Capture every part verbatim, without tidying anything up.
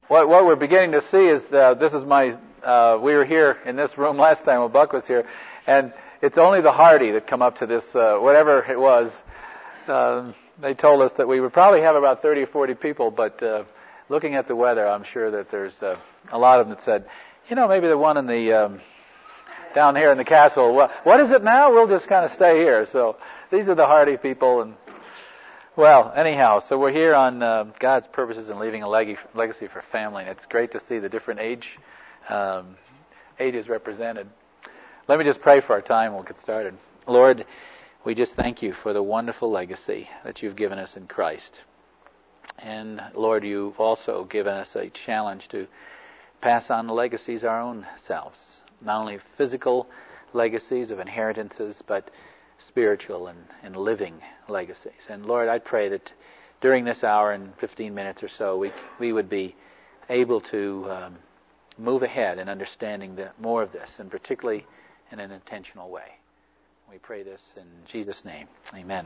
what, what we're beginning to see is, uh, this is my, uh, we were here in this room last time when Buck was here, and it's only the hardy that come up to this, uh, whatever it was. Um, they told us that we would probably have about thirty or forty people, but uh, looking at the weather, I'm sure that there's uh, a lot of them that said, you know, maybe the one in the, um, down here in the castle, what, what is it now? We'll just kind of stay here. So these are the hardy people. And well, anyhow, so we're here on uh, God's purposes in leaving a leg- legacy for family. And it's great to see the different age um, ages represented. Let me just pray for our time. We'll get started. Lord, we just thank you for the wonderful legacy that you've given us in Christ. And Lord, you've also given us a challenge to pass on the legacies our own selves. Not only physical legacies of inheritances, but spiritual and, and living legacies. And Lord, I pray that during this hour and fifteen minutes or so, we we would be able to um, move ahead in understanding the, more of this, and particularly in an intentional way. We pray this in Jesus' name. Amen.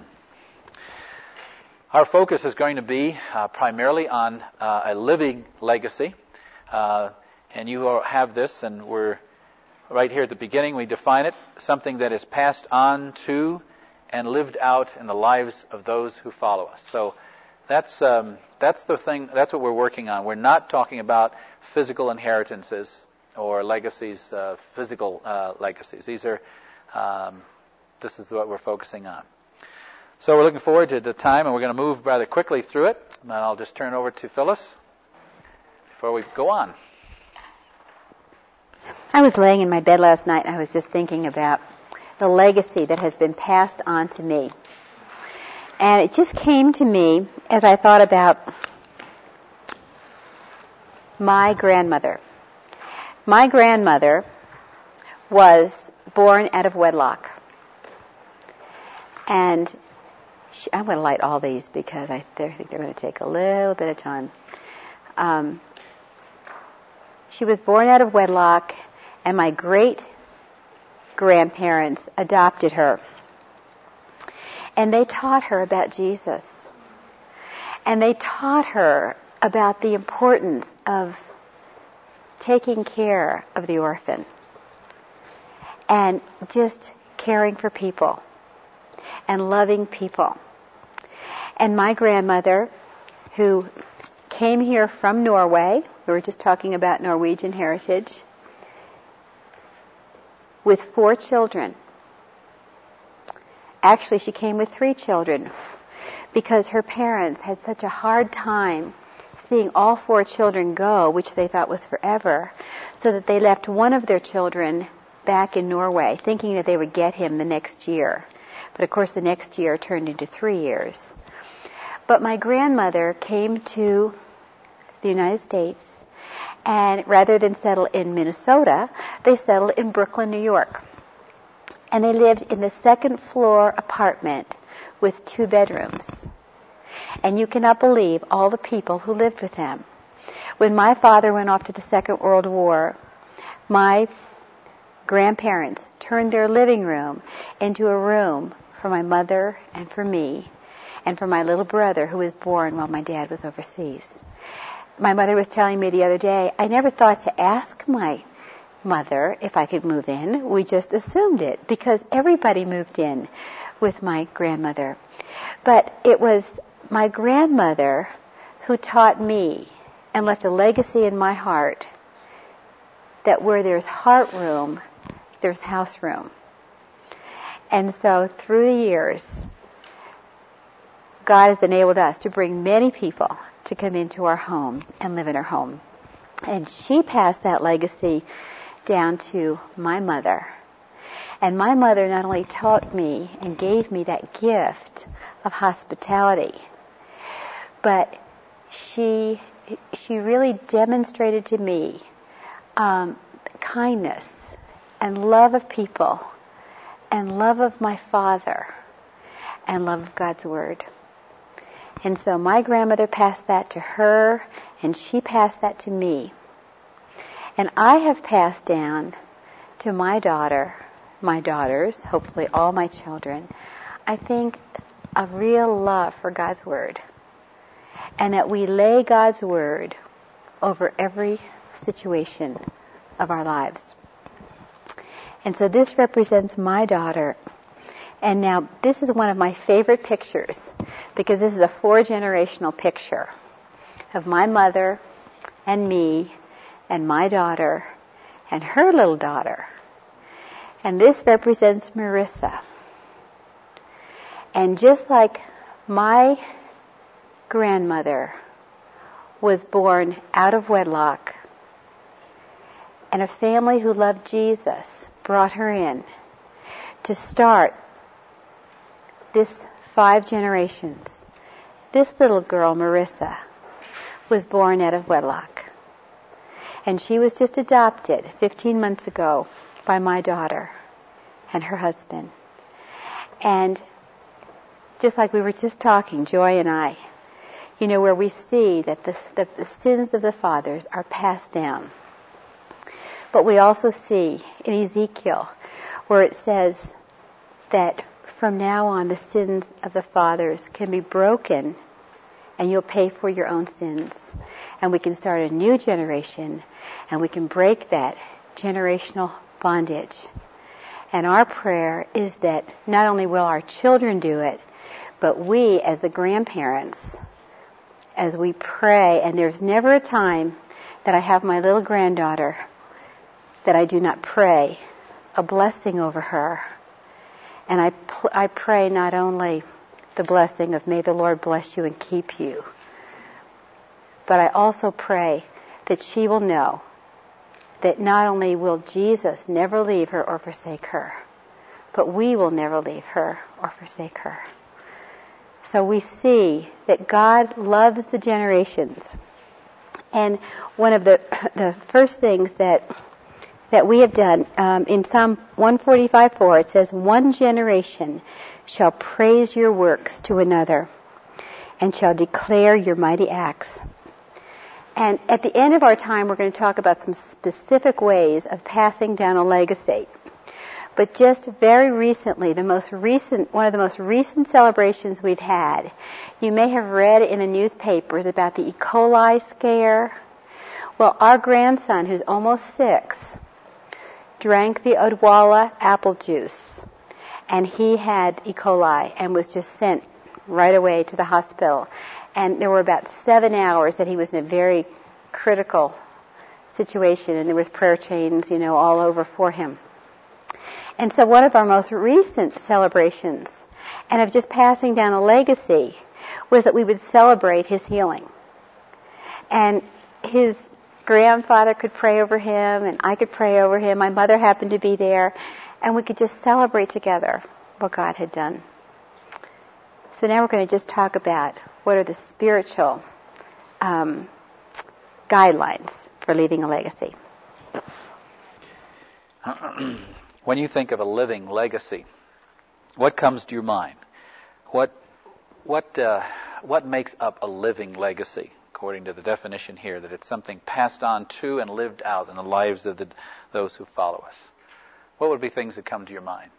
Our focus is going to be uh, primarily on uh, a living legacy. Uh, and you all have this, and we're right here at the beginning, we define it, something that is passed on to and lived out in the lives of those who follow us. So that's um, that's the thing, that's what we're working on. We're not talking about physical inheritances or legacies, uh, physical uh, legacies. These are, um, this is what we're focusing on. So we're looking forward to the time, and we're going to move rather quickly through it. And I'll just turn over to Phyllis before we go on. I was laying in my bed last night and I was just thinking about the legacy that has been passed on to me. And it just came to me as I thought about my grandmother. My grandmother was born out of wedlock. And she, I'm going to light all these because I think they're going to take a little bit of time. Um, she was born out of wedlock, and my great-grandparents adopted her. And they taught her about Jesus. And they taught her about the importance of taking care of the orphan and just caring for people and loving people. And my grandmother, who came here from Norway, we were just talking about Norwegian heritage, with four children. Actually, she came with three children because her parents had such a hard time seeing all four children go, which they thought was forever, so that they left one of their children back in Norway, thinking that they would get him the next year. But of course, the next year turned into three years. But my grandmother came to the United States, and rather than settle in Minnesota, they settled in Brooklyn, New York. And they lived in the second floor apartment with two bedrooms. And you cannot believe all the people who lived with them. When my father went off to the Second World War, my grandparents turned their living room into a room for my mother and for me and for my little brother who was born while my dad was overseas. My mother was telling me the other day, I never thought to ask my mother if I could move in. We just assumed it because everybody moved in with my grandmother. But it was my grandmother who taught me and left a legacy in my heart that where there's heart room, there's house room. And so through the years, God has enabled us to bring many people to come into our home and live in our home. And she passed that legacy down to my mother. And my mother not only taught me and gave me that gift of hospitality, but she she really demonstrated to me um, kindness and love of people and love of my Father and love of God's Word. And so my grandmother passed that to her, and she passed that to me. And I have passed down to my daughter, my daughters, hopefully all my children, I think a real love for God's Word. And that we lay God's Word over every situation of our lives. And so this represents my daughter. And now this is one of my favorite pictures because this is a four-generational picture of my mother and me and my daughter and her little daughter. And this represents Marissa. And just like my grandmother was born out of wedlock, and a family who loved Jesus brought her in to start this five generations. This little girl, Marissa, was born out of wedlock. And she was just adopted fifteen months ago by my daughter and her husband. And just like we were just talking, Joy and I, you know, where we see that the, the, the sins of the fathers are passed down. But we also see in Ezekiel where it says that from now on the sins of the fathers can be broken and you'll pay for your own sins. And we can start a new generation and we can break that generational bondage. And our prayer is that not only will our children do it, but we as the grandparents, as we pray, and there's never a time that I have my little granddaughter that I do not pray a blessing over her. And I, pl- I pray not only the blessing of may the Lord bless you and keep you, but I also pray that she will know that not only will Jesus never leave her or forsake her, but we will never leave her or forsake her. So we see that God loves the generations. And one of the the first things that that we have done, um, in Psalm one forty-five four, it says, one generation shall praise your works to another and shall declare your mighty acts. And at the end of our time, we're going to talk about some specific ways of passing down a legacy. But just very recently, the most recent, one of the most recent celebrations we've had, you may have read in the newspapers about the E. coli scare. Well, our grandson, who's almost six, drank the Odwalla apple juice, and he had E. coli and was just sent right away to the hospital. And there were about seven hours that he was in a very critical situation, and there was prayer chains, you know, all over for him. And so one of our most recent celebrations, and of just passing down a legacy, was that we would celebrate his healing. And his grandfather could pray over him, and I could pray over him. My mother happened to be there, and we could just celebrate together what God had done. So now we're going to just talk about what are the spiritual um, guidelines for leaving a legacy. When you think of a living legacy, what comes to your mind? What what uh, what makes up a living legacy, according to the definition here, that it's something passed on to and lived out in the lives of the, those who follow us? What would be things that come to your mind?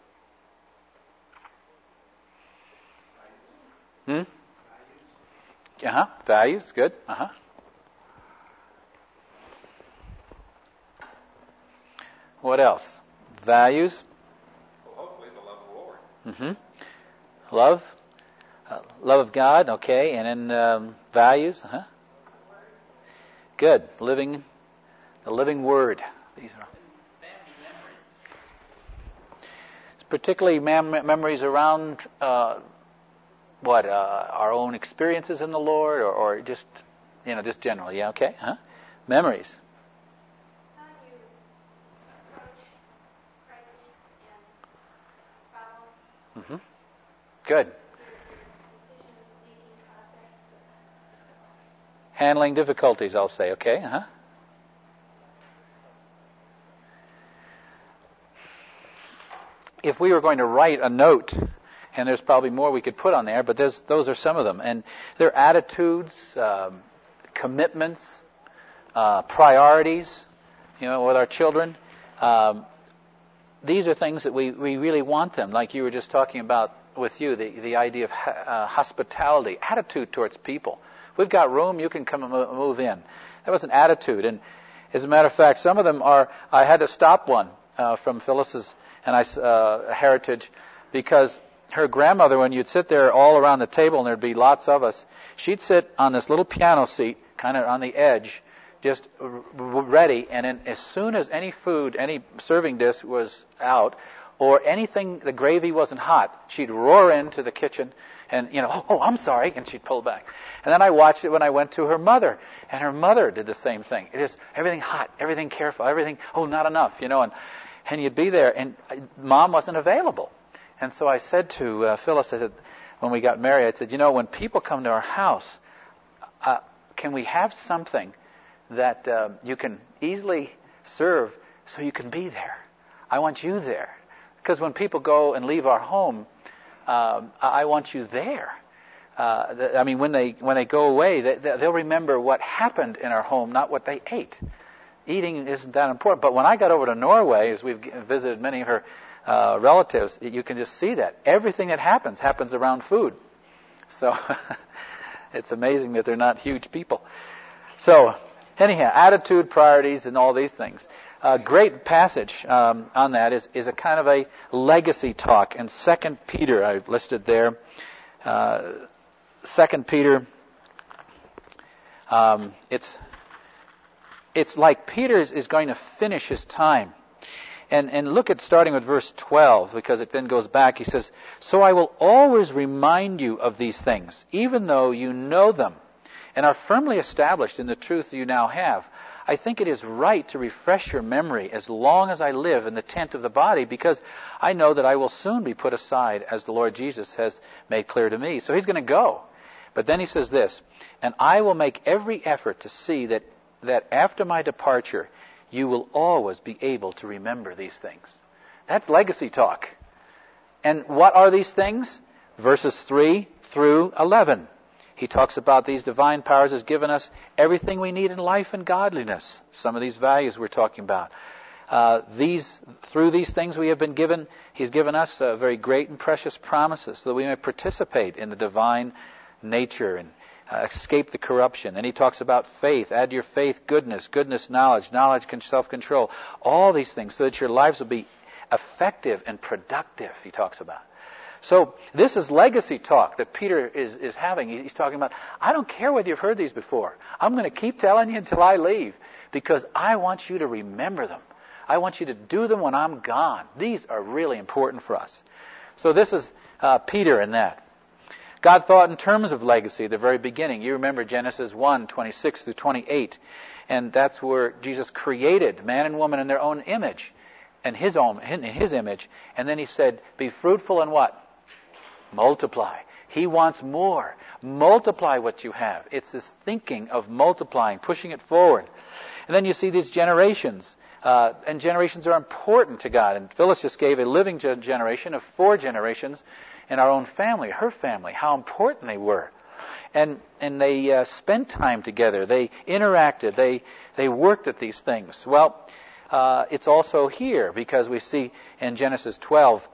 Hmm? Uh-huh. Values, good. Uh-huh. What else? Values. Well, hopefully the love of the Lord. Mm-hmm. Love. Uh, love of God, okay. And then um, values. Uh-huh. Good. Living, the living Word. These are particularly mem- memories around uh, what uh, our own experiences in the Lord, or, or just you know just generally. Yeah, okay. Huh? Memories. Mm-hmm. Good. Handling difficulties, I'll say. Okay. Uh-huh. If we were going to write a note, and there's probably more we could put on there, but there's, those are some of them. And they're attitudes, um, commitments, uh, priorities, you know, with our children. Um, these are things that we, we really want them, like you were just talking about with you, the, the idea of uh, hospitality, attitude towards people. We've got room. You can come and mo- move in. That was an attitude. And as a matter of fact, some of them are, I had to stop one uh, from Phyllis's and I, uh, heritage because her grandmother, when you'd sit there all around the table and there'd be lots of us, she'd sit on this little piano seat, kind of on the edge, just r- r- ready. And then as soon as any food, any serving dish was out, or anything, the gravy wasn't hot, she'd roar into the kitchen and, you know, oh, oh, I'm sorry, and she'd pull back. And then I watched it when I went to her mother, and her mother did the same thing. It is everything hot, everything careful, everything, oh, not enough, you know, and, and you'd be there, and Mom wasn't available. And so I said to uh, Phyllis, I said, when we got married, I said, you know, when people come to our house, uh, can we have something that uh, you can easily serve so you can be there? I want you there. Because when people go and leave our home, um, I want you there. Uh, th- I mean, when they when they go away, they, they'll remember what happened in our home, not what they ate. Eating isn't that important. But when I got over to Norway, as we've visited many of her uh, relatives, you can just see that. Everything that happens, happens around food. So it's amazing that they're not huge people. So anyhow, attitude, priorities, and all these things. A great passage um, on that is, is a kind of a legacy talk. And Second Peter, I've listed there. Uh, Second Peter, um, it's it's like Peter is, is going to finish his time. And and look at starting with verse twelve, because it then goes back. He says, "So I will always remind you of these things, even though you know them, and are firmly established in the truth you now have. I think it is right to refresh your memory as long as I live in the tent of the body, because I know that I will soon be put aside, as the Lord Jesus has made clear to me." So he's going to go. But then he says this, "And I will make every effort to see that, that after my departure, you will always be able to remember these things." That's legacy talk. And what are these things? Verses three through eleven. He talks about these divine powers has given us everything we need in life and godliness. Some of these values we're talking about. Uh, these through these things we have been given, He's given us uh, very great and precious promises so that we may participate in the divine nature and uh, escape the corruption. And he talks about faith. Add to your faith goodness, goodness knowledge, knowledge self-control. All these things so that your lives will be effective and productive, he talks about. So this is legacy talk that Peter is, is having. He's talking about, I don't care whether you've heard these before. I'm going to keep telling you until I leave, because I want you to remember them. I want you to do them when I'm gone. These are really important for us. So this is uh, Peter in that. God thought in terms of legacy at the very beginning. You remember Genesis one, twenty-six through twenty-eight. And that's where Jesus created man and woman in their own image, and his own, in his image. And then he said, be fruitful and what? Multiply. He wants more. Multiply what you have. It's this thinking of multiplying, pushing it forward. And then you see these generations. Uh, and generations are important to God. And Phyllis just gave a living generation of four generations in our own family, her family, how important they were. And and they uh, spent time together. They interacted. They, they worked at these things. Well, uh, it's also here, because we see in Genesis twelve,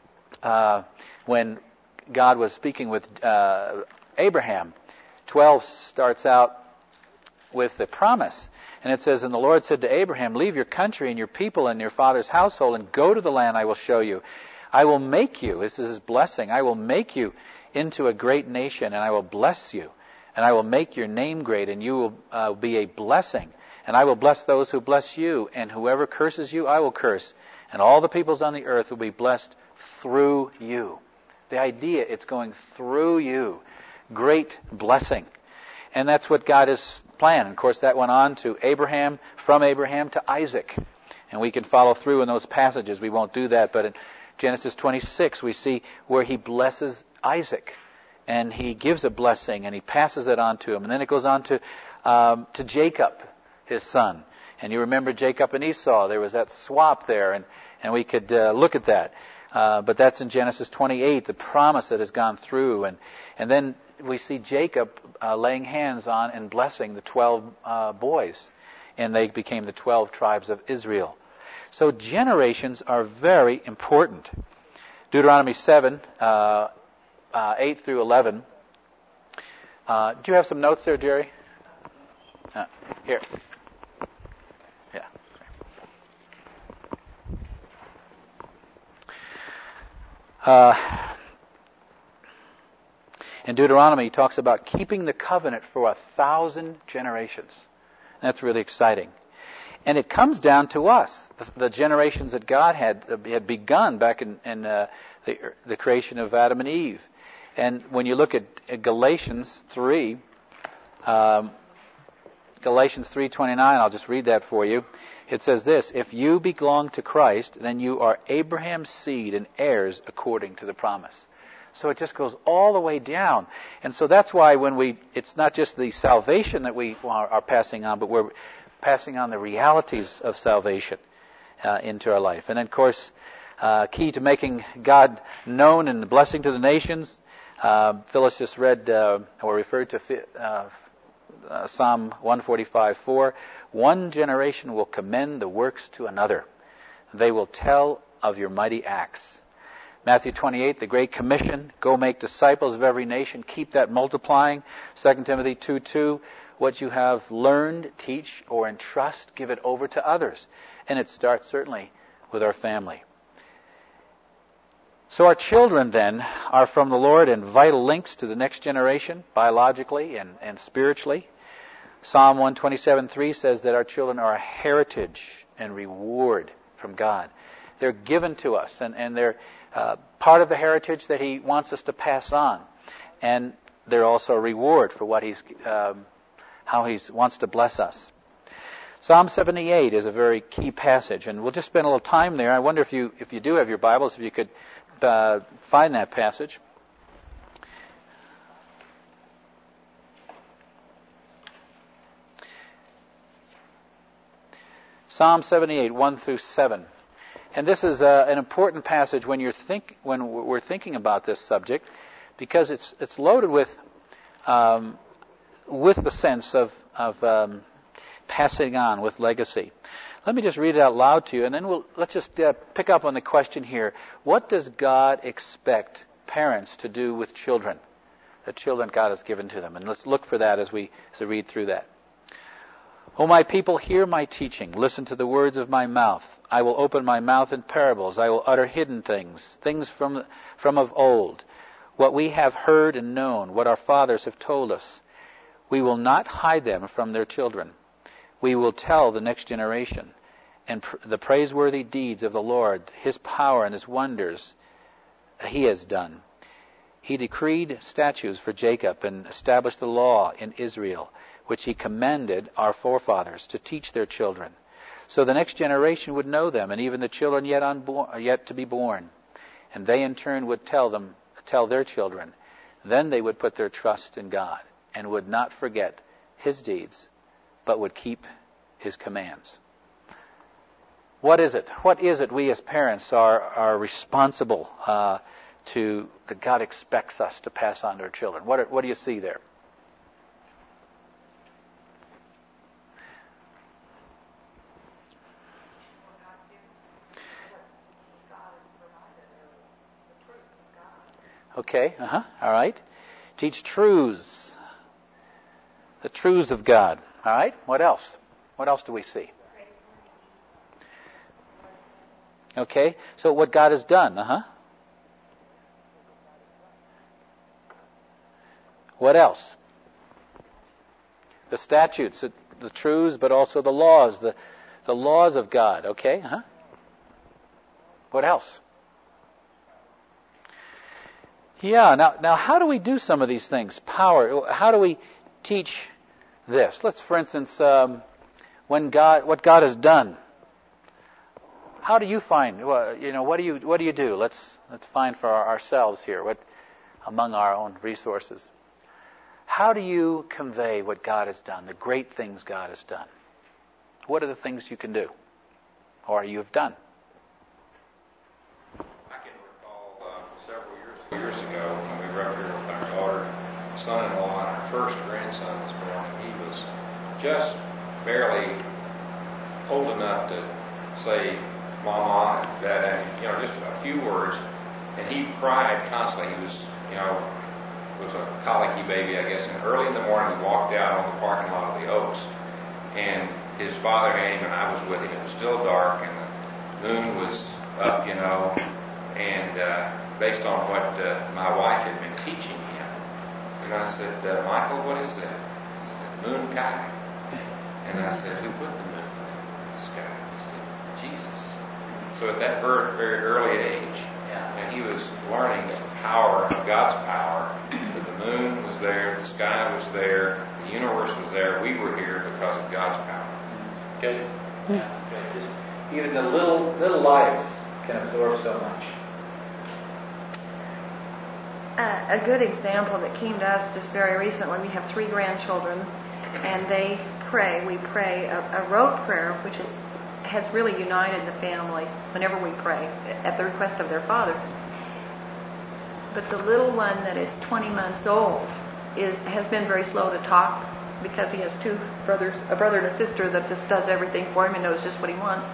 uh, when God was speaking with uh, Abraham. twelve starts out with the promise. And it says, "And the Lord said to Abraham, leave your country and your people and your father's household and go to the land I will show you. I will make you," this is his blessing, "I will make you into a great nation, and I will bless you. And I will make your name great, and you will uh, be a blessing. And I will bless those who bless you, and whoever curses you I will curse. And all the peoples on the earth will be blessed through you." The idea, it's going through you. Great blessing. And that's what God has planned. Of course, that went on to Abraham, from Abraham to Isaac. And we can follow through in those passages. We won't do that. But in Genesis twenty-six, we see where he blesses Isaac. And he gives a blessing, and he passes it on to him. And then it goes on to um, to Jacob, his son. And you remember Jacob and Esau. There was that swap there. And, and we could uh, look at that. Uh, but that's in Genesis twenty-eight, the promise that has gone through. And and then we see Jacob uh, laying hands on and blessing the twelve uh, boys. And they became the twelve tribes of Israel. So generations are very important. Deuteronomy seven, uh, uh, eight through eleven. Uh, do you have some notes there, Jerry? Uh, here. Yeah. Uh, in Deuteronomy, he talks about keeping the covenant for a thousand generations. That's really exciting. And it comes down to us, the, the generations that God had had begun back in, in uh, the, the creation of Adam and Eve. And when you look at, at Galatians three, um, Galatians three twenty-nine, I'll just read that for you. It says this: if you belong to Christ, then you are Abraham's seed and heirs according to the promise. So it just goes all the way down. And so that's why when we, it's not just the salvation that we are, are passing on, but we're passing on the realities of salvation uh, into our life. And then, of course, uh, key to making God known and a blessing to the nations. Uh, Phyllis just read uh, or referred to uh, uh, Psalm one forty-five four. One generation will commend the works to another. They will tell of your mighty acts. Matthew twenty-eight, the Great Commission, go make disciples of every nation. Keep that multiplying. Second Timothy two two, what you have learned, teach, or entrust, give it over to others. And it starts certainly with our family. So our children then are from the Lord and vital links to the next generation, biologically and, and spiritually. Psalm one twenty-seven three says that our children are a heritage and reward from God. They're given to us, and, and they're uh, part of the heritage that He wants us to pass on. And they're also a reward for what He's, um, how He wants to bless us. Psalm seventy-eight is a very key passage, and we'll just spend a little time there. I wonder if you, if you do have your Bibles, if you could uh, find that passage. Psalm seventy-eight, one through seven. And this is uh, an important passage when you're think when we're thinking about this subject, because it's it's loaded with um, with the sense of of um, passing on, with legacy. Let me just read it out loud to you, and then we'll let's just uh, pick up on the question here: what does God expect parents to do with children, the children God has given to them? And let's look for that as we as we read through that. O my people, hear my teaching. Listen to the words of my mouth. I will open my mouth in parables. I will utter hidden things, things from, from of old, what we have heard and known, what our fathers have told us. We will not hide them from their children. We will tell the next generation and pr- the praiseworthy deeds of the Lord, His power and His wonders He has done. He decreed statutes for Jacob and established the law in Israel, which He commanded our forefathers to teach their children, so the next generation would know them, and even the children yet unborn, yet to be born, and they in turn would tell them, tell their children. Then they would put their trust in God and would not forget His deeds, but would keep His commands. What is it? What is it we as parents are are responsible uh, to that God expects us to pass on to our children? What are, what do you see there? Okay, uh-huh, all right. Teach truths. The truths of God. All right, what else? What else do we see? Okay, so what God has done, uh-huh. What else? The statutes, the, the truths, but also the laws, the, the laws of God, okay, uh-huh. What else? Yeah, now, now how do we do some of these things? Power. How do we teach this? Let's, for instance, um, when God, what God has done. How do you find, well, you know, what do you, what do you do? Let's, let's find for our, ourselves here, what, among our own resources. How do you convey what God has done, the great things God has done? What are the things you can do, or you have done? Years ago, when we were up here with our daughter, son-in-law, and our first grandson was born, and he was just barely old enough to say "mama" and "dad," and, you know, just a few words. And he cried constantly. He was, you know, was a colicky baby, I guess, and early in the morning he walked out on the parking lot of the Oaks, and his father had him, and I was with him. It was still dark, and the moon was up, you know, and uh, based on what uh, my wife had been teaching him. And I said, uh, Michael, what is that? He said, moon kai. And I said, who put the moon in the sky? He said, Jesus. So at that very, very early age, yeah. he was learning the power of God's power. That the moon was there, the sky was there, the universe was there. We were here because of God's power. Good. Yeah, good. Just even the little little lives can absorb so much. Uh, a good example that came to us just very recently. We have three grandchildren, and they pray. We pray a, a rote prayer, which is has really united the family whenever we pray at the request of their father. But the little one that is twenty months old is has been very slow to talk because he has two brothers, a brother and a sister that just does everything for him and knows just what he wants.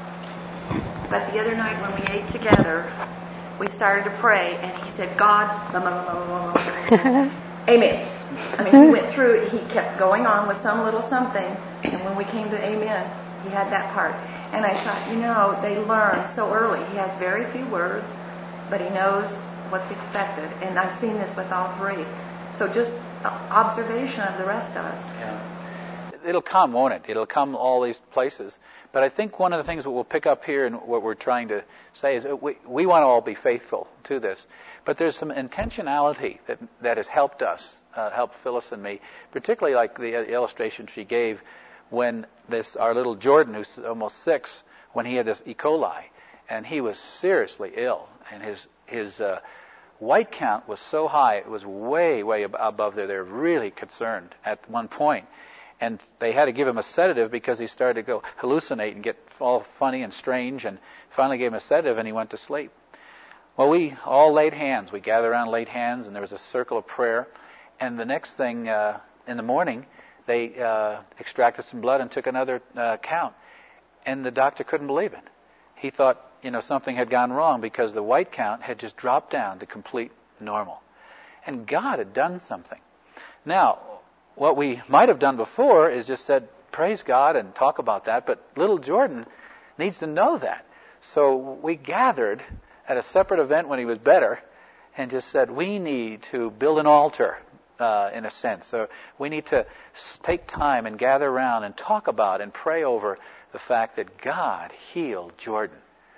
But the other night when we ate together, we started to pray, and he said, God, blah, blah, blah, blah, blah. Amen. I mean, he went through it. He kept going on with some little something, and when we came to Amen, he had that part. And I thought, you know, they learn so early. He has very few words, but he knows what's expected. And I've seen this with all three. So just observation of the rest of us. Yeah. It'll come, won't it? It'll come all these places. But I think one of the things that we'll pick up here and what we're trying to say is we, we want to all be faithful to this. But there's some intentionality that that has helped us, uh, helped Phyllis and me, particularly like the illustration she gave when this our little Jordan, who's almost six, when he had this E. coli, and he was seriously ill, and his his uh, white count was so high, it was way, way ab- above there. They were really concerned at one point. And they had to give him a sedative because he started to go hallucinate and get all funny and strange, and finally gave him a sedative and he went to sleep. Well, we all laid hands. We gathered around, laid hands, and there was a circle of prayer. And the next thing, uh, in the morning, they uh, extracted some blood and took another uh, count. And the doctor couldn't believe it. He thought, you know, something had gone wrong because the white count had just dropped down to complete normal. And God had done something. Now, what we might have done before is just said, praise God and talk about that, but little Jordan needs to know that. So we gathered at a separate event when he was better and just said, we need to build an altar, uh, in a sense. So we need to take time and gather around and talk about and pray over the fact that God healed Jordan.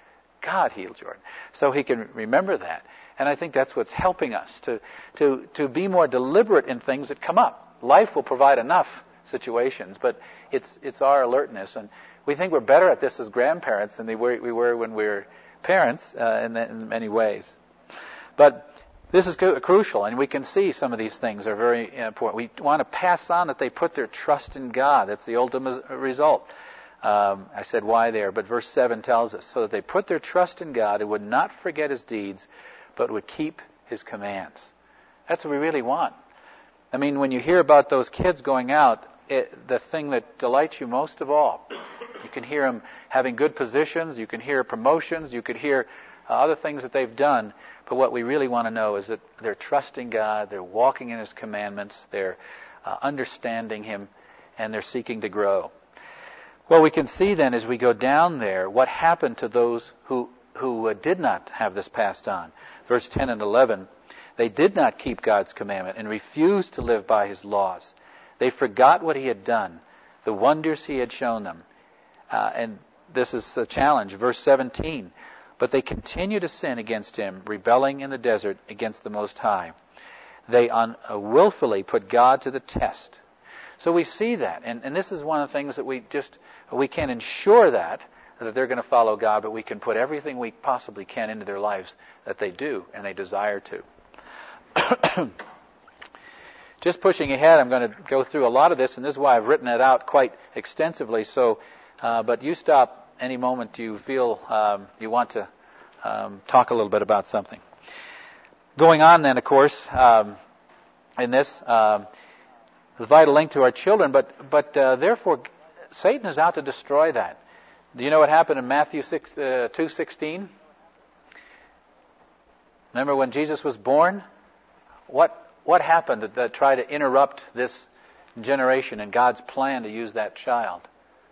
God healed Jordan. So he can remember that. And I think that's what's helping us to, to, to be more deliberate in things that come up. Life will provide enough situations, but it's it's our alertness, and we think we're better at this as grandparents than we were, we were when we were parents uh, in, in many ways. But this is cu- crucial, and we can see some of these things are very important. We want to pass on that they put their trust in God. That's the ultimate result. Um, I said why there, but verse seven tells us, so that they put their trust in God and would not forget His deeds, but would keep His commands. That's what we really want. I mean, when you hear about those kids going out, it, the thing that delights you most of all, you can hear them having good positions, you can hear promotions, you could hear uh, other things that they've done, but what we really want to know is that they're trusting God, they're walking in His commandments, they're uh, understanding Him, and they're seeking to grow. Well, we can see then as we go down there what happened to those who, who uh, did not have this passed on. Verse ten and eleven, they did not keep God's commandment and refused to live by His laws. They forgot what He had done, the wonders He had shown them. Uh, and this is the challenge. Verse seventeen, but they continue to sin against Him, rebelling in the desert against the Most High. They un- uh, willfully put God to the test. So we see that. And, and this is one of the things that we just, we can't ensure that, that they're going to follow God, but we can put everything we possibly can into their lives that they do and they desire to. Just pushing ahead, I'm going to go through a lot of this, and this is why I've written it out quite extensively. So, uh, but you stop any moment you feel um, you want to um, talk a little bit about something. Going on then, of course, um, in this, um, the vital link to our children, but but uh, therefore, Satan is out to destroy that. Do you know what happened in Matthew six, uh, two sixteen? Remember when Jesus was born? What what happened that, that tried to interrupt this generation and God's plan to use that child?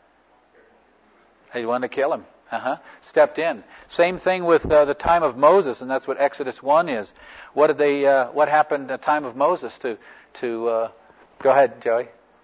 They wanted to kill him. Uh-huh. Stepped in. Same thing with uh, the time of Moses, and that's what Exodus one is. What did they? Uh, what happened at the time of Moses to to? Uh, go ahead, Joey.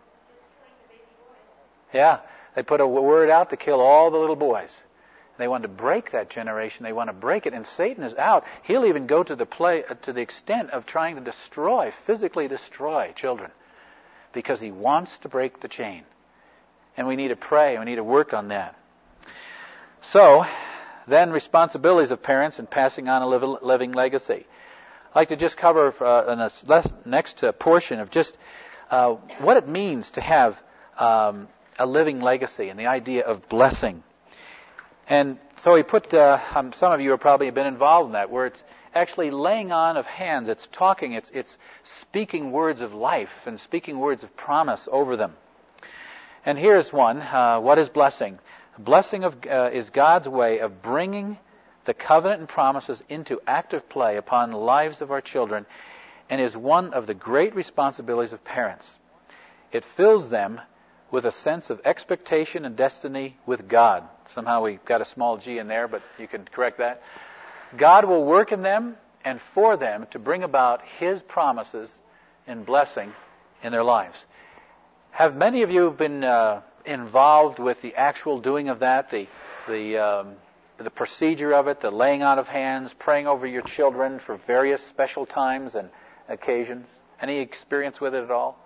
Yeah, they put a word out to kill all the little boys. They wanted to break that generation. They want to break it, and Satan is out. He'll even go to the play uh, to the extent of trying to destroy, physically destroy children, because he wants to break the chain. And we need to pray. We need to work on that. So, then responsibilities of parents and passing on a living legacy. I'd like to just cover uh, in the next uh, portion of just uh, what it means to have um, a living legacy and the idea of blessing. And so he put, uh, um, some of you have probably been involved in that, where it's actually laying on of hands, it's talking, it's, it's speaking words of life and speaking words of promise over them. And here's one, uh, what is blessing? Blessing of, uh, is God's way of bringing the covenant and promises into active play upon the lives of our children, and is one of the great responsibilities of parents. It fills them with a sense of expectation and destiny with God. Somehow we got a small g in there, but you can correct that. God will work in them and for them to bring about His promises and blessing in their lives. Have many of you been uh, involved with the actual doing of that, the the um, the procedure of it, the laying on of hands, praying over your children for various special times and occasions? Any experience with it at all?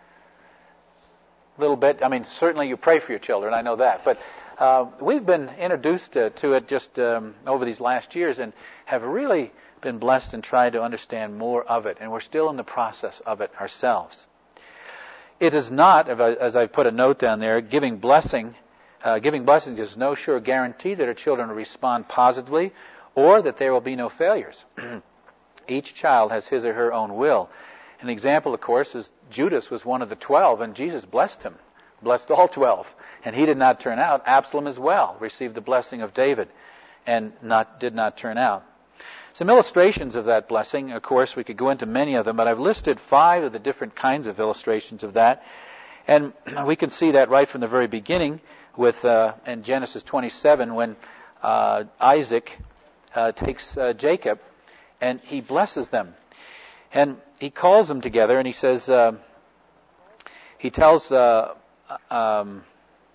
A little bit. I mean, certainly you pray for your children, I know that. But uh, we've been introduced to, to it just um, over these last years and have really been blessed and tried to understand more of it. And we're still in the process of it ourselves. It is not, as I've put a note down there, giving blessing, uh, giving blessings is no sure guarantee that our children will respond positively or that there will be no failures. Each child has his or her own will. An example, of course, is Judas was one of the twelve, and Jesus blessed him, blessed all twelve. And he did not turn out. Absalom as well received the blessing of David and not did not turn out. Some illustrations of that blessing, of course, we could go into many of them, but I've listed five of the different kinds of illustrations of that. And we can see that right from the very beginning with uh, in Genesis twenty-seven when uh, Isaac uh, takes uh, Jacob and he blesses them. And he calls them together and he says, uh, he tells uh, um,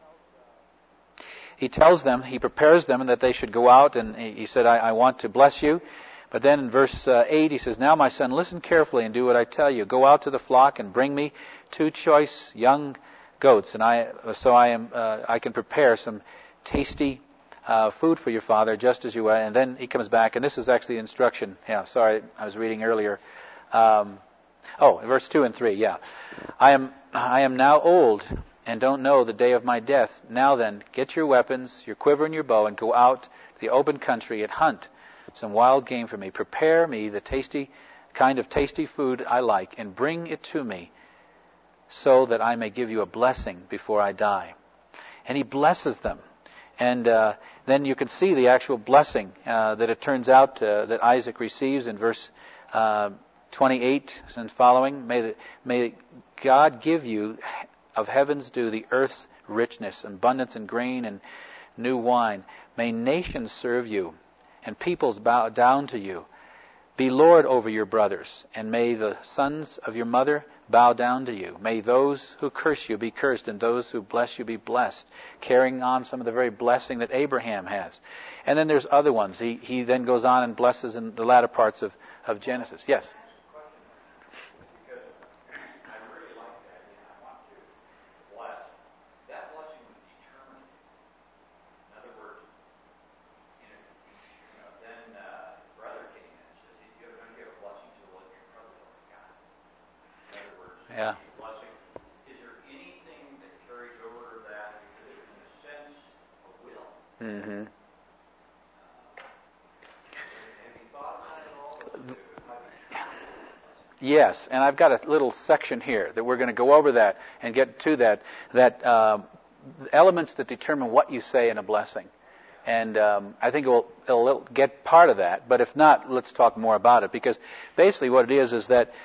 he tells them, he prepares them that they should go out, and he, he said, I, I want to bless you. But then in verse uh, eight, he says, now my son, listen carefully and do what I tell you. Go out to the flock and bring me two choice young goats, and I so I am uh, I can prepare some tasty uh, food for your father, just as you are. And then he comes back, and this is actually instruction. Yeah, sorry, I was reading earlier. Um, oh, verse two and three. Yeah, I am I am now old and don't know the day of my death. Now then, get your weapons, your quiver and your bow, and go out to the open country and hunt some wild game for me. Prepare me the tasty kind of tasty food I like, and bring it to me, so that I may give you a blessing before I die. And he blesses them. And uh, then you can see the actual blessing uh, that it turns out uh, that Isaac receives in verse uh, twenty-eight and following. May, the, may God give you of heaven's dew the earth's richness, abundance in grain and new wine. May nations serve you, and peoples bow down to you. Be Lord over your brothers, and may the sons of your mother bow down to you. May those who curse you be cursed, and those who bless you be blessed. Carrying on some of the very blessing that Abraham has. And then there's other ones. He he then goes on and blesses in the latter parts of, of Genesis. Yes? Yeah. Is there anything that carries over that in a sense of will? Mm-hmm. Uh, have you thought about it all? Yes, and I've got a little section here that we're going to go over that and get to that, that uh, elements that determine what you say in a blessing. And um, I think it will, it'll get part of that, but if not, let's talk more about it. Because basically what it is is that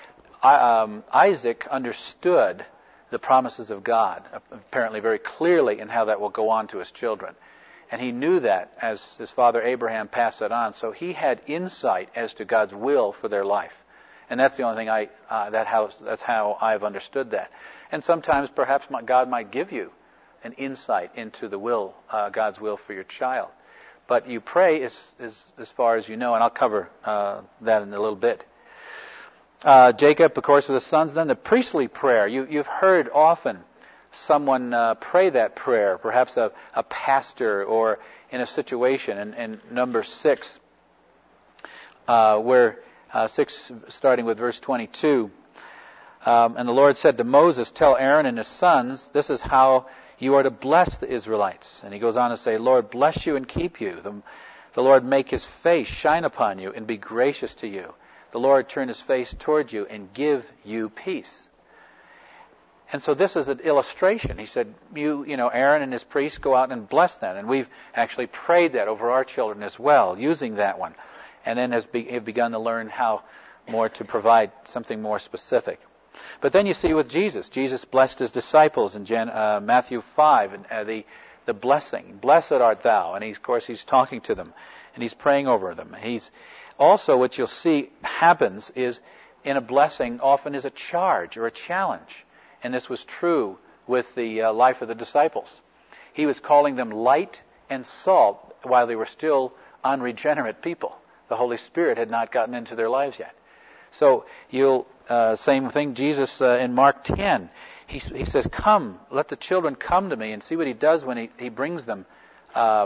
um, Isaac understood the promises of God, apparently very clearly, and how that will go on to his children. And he knew that as his father Abraham passed that on. So he had insight as to God's will for their life. And that's the only thing I, uh, that how, that's how I've understood that. And sometimes perhaps my, God might give you an insight into the will, uh, God's will for your child. But you pray as, as, as far as you know, and I'll cover uh, that in a little bit. Uh, Jacob, of course, with the sons. Then the priestly prayer. You, you've heard often someone uh, pray that prayer, perhaps a, a pastor or in a situation. In, in number six, uh, where uh, six, starting with verse twenty-two, um, and the Lord said to Moses, "Tell Aaron and his sons, this is how you are to bless the Israelites." And he goes on to say, "Lord, bless you and keep you. The, the Lord make his face shine upon you and be gracious to you. The Lord turn his face toward you and give you peace." And so this is an illustration. He said, you, you know, Aaron and his priests go out and bless them. And we've actually prayed that over our children as well, using that one. And then has be, have begun to learn how more to provide something more specific. But then you see with Jesus, Jesus blessed his disciples in Jan, uh, Matthew five, and uh, the the blessing. "Blessed art thou." And he, of course, he's talking to them, and he's praying over them. He's also, what you'll see happens is, in a blessing, often is a charge or a challenge. And this was true with the uh, life of the disciples. He was calling them light and salt while they were still unregenerate people. The Holy Spirit had not gotten into their lives yet. So you'll, uh, same thing, Jesus uh, in Mark ten, he, he says, "Come, let the children come to me," and see what he does when he, he brings them. Uh,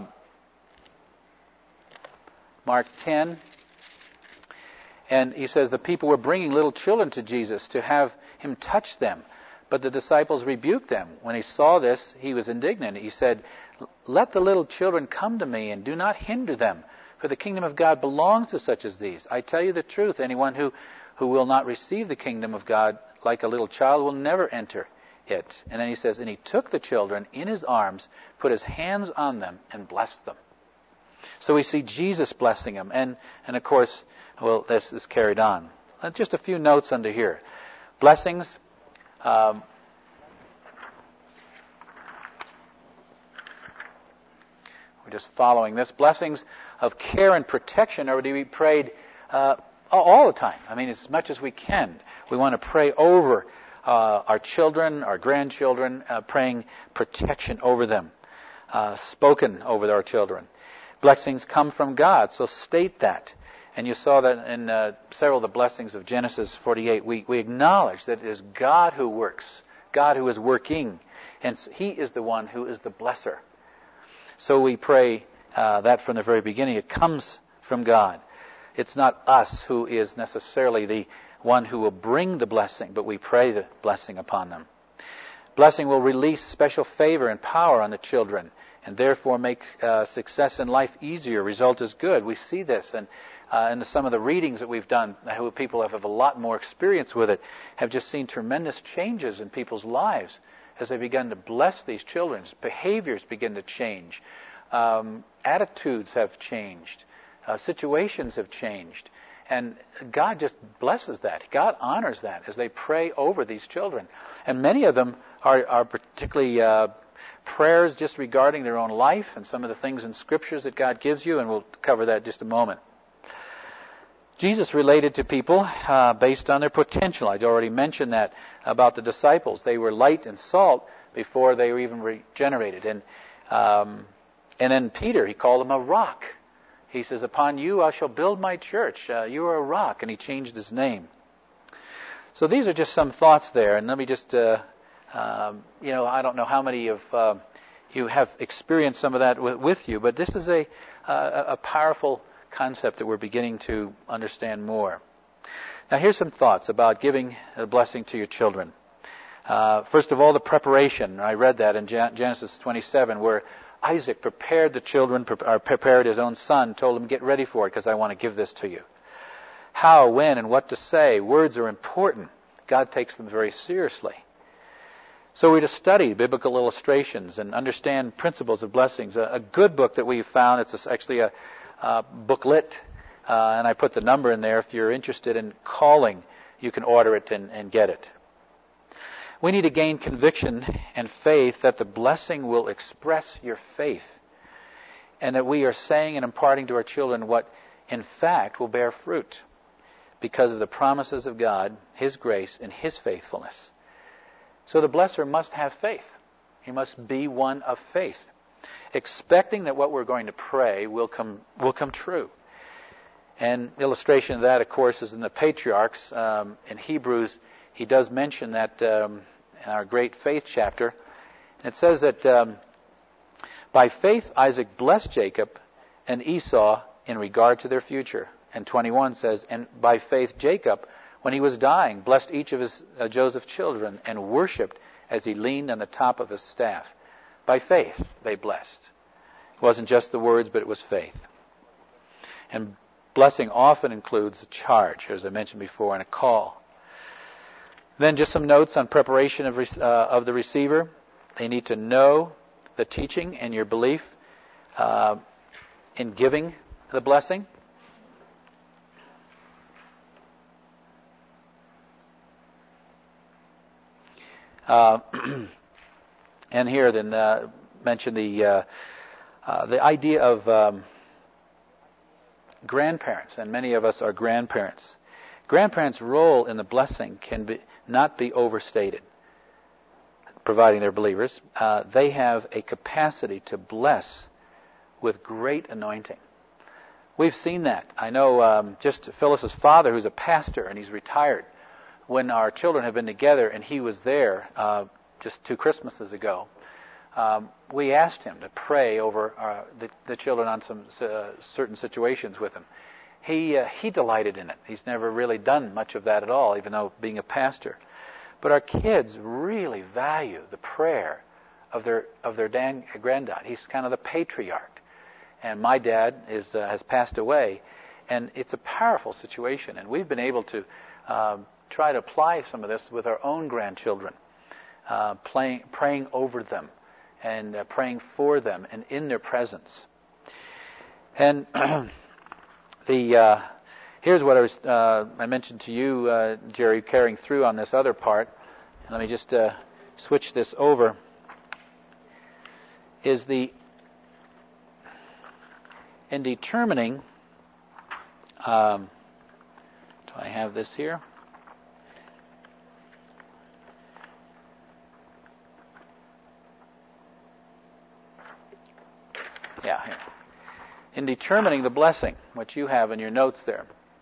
Mark ten, and he says the people were bringing little children to Jesus to have him touch them. But the disciples rebuked them. When he saw this, he was indignant. He said, "Let the little children come to me, and do not hinder them, for the kingdom of God belongs to such as these. I tell you the truth, anyone who, who will not receive the kingdom of God like a little child will never enter it." And then he says, "And he took the children in his arms, put his hands on them, and blessed them." So we see Jesus blessing them. And, and of course, well, this is carried on. Uh, just a few notes under here. Blessings. Um, we're just following this. Blessings of care and protection are to be prayed uh, all the time. I mean, as much as we can. We want to pray over uh, our children, our grandchildren, uh, praying protection over them, uh, spoken over our children. Blessings come from God, so state that. And you saw that in uh, several of the blessings of Genesis forty-eight. We, we acknowledge that it is God who works, God who is working, and He is the one who is the blesser. So we pray uh, that from the very beginning. It comes from God. It's not us who is necessarily the one who will bring the blessing, but we pray the blessing upon them. Blessing will release special favor and power on the children, and therefore make uh, success in life easier. Result is good. We see this, and Uh, and some of the readings that we've done, who people have, have a lot more experience with it, have just seen tremendous changes in people's lives as they begin to bless these children. Behaviors begin to change. Um, attitudes have changed. Uh, situations have changed. And God just blesses that. God honors that as they pray over these children. And many of them are, are particularly uh, prayers just regarding their own life and some of the things in Scriptures that God gives you, and we'll cover that in just a moment. Jesus related to people uh, based on their potential. I'd already mentioned that about the disciples. They were light and salt before they were even regenerated. And um, and then Peter, he called him a rock. He says, "Upon you I shall build my church. Uh, you are a rock." And he changed his name. So these are just some thoughts there. And let me just, uh, um, you know, I don't know how many of uh, you have experienced some of that with, with you, but this is a, a, a powerful concept that we're beginning to understand more. Now, here's some thoughts about giving a blessing to your children. Uh, first of all, the preparation. I read that in Genesis twenty-seven, where Isaac prepared the children, or prepared his own son, told him, "Get ready for it, because I want to give this to you." How, when, and what to say. Words are important. God takes them very seriously. So we're to study biblical illustrations and understand principles of blessings. A, a good book that we found, it's actually a Uh, booklet, uh, and I put the number in there if you're interested in calling you can order it and, and get it. We need to gain conviction and faith that the blessing will express your faith, and that we are saying and imparting to our children what, in fact, will bear fruit because of the promises of God, His grace, and His faithfulness. So the blesser must have faith. He must be one of faith, expecting that what we're going to pray will come will come true. And illustration of that, of course, is in the patriarchs. Um, in Hebrews, he does mention that um, in our great faith chapter. It says that um, by faith Isaac blessed Jacob and Esau in regard to their future. And twenty-one says, and by faith Jacob, when he was dying, blessed each of his uh, Joseph's children and worshipped as he leaned on the top of his staff. By faith they blessed. It wasn't just the words, but it was faith. And blessing often includes a charge, as I mentioned before, and a call. Then just some notes on preparation of, uh, of the receiver. They need to know the teaching and your belief uh, in giving the blessing. Uh, and here then uh, mention the uh, uh, the idea of um, grandparents, and many of us are grandparents. Grandparents' role in the blessing can be not be overstated, providing they're believers. Uh, they have a capacity to bless with great anointing. We've seen that. I know um, just Phyllis's father, who's a pastor, and he's retired. When our children have been together, and he was there uh, just two Christmases ago, um, we asked him to pray over uh, the, the children on some uh, certain situations with him. He uh, he delighted in it. He's never really done much of that at all, even though being a pastor. But our kids really value the prayer of their of their dan- granddad. He's kind of the patriarch, and my dad is uh, has passed away, and it's a powerful situation. And we've been able to Um, try to apply some of this with our own grandchildren, uh, playing, praying over them and uh, praying for them and in their presence. And the uh, here's what I was uh, I mentioned to you, uh, Jerry, carrying through on this other part. Let me just uh, switch this over. Is the in determining. Um, do I have this here? Yeah, here. In determining the blessing, which you have in your notes there.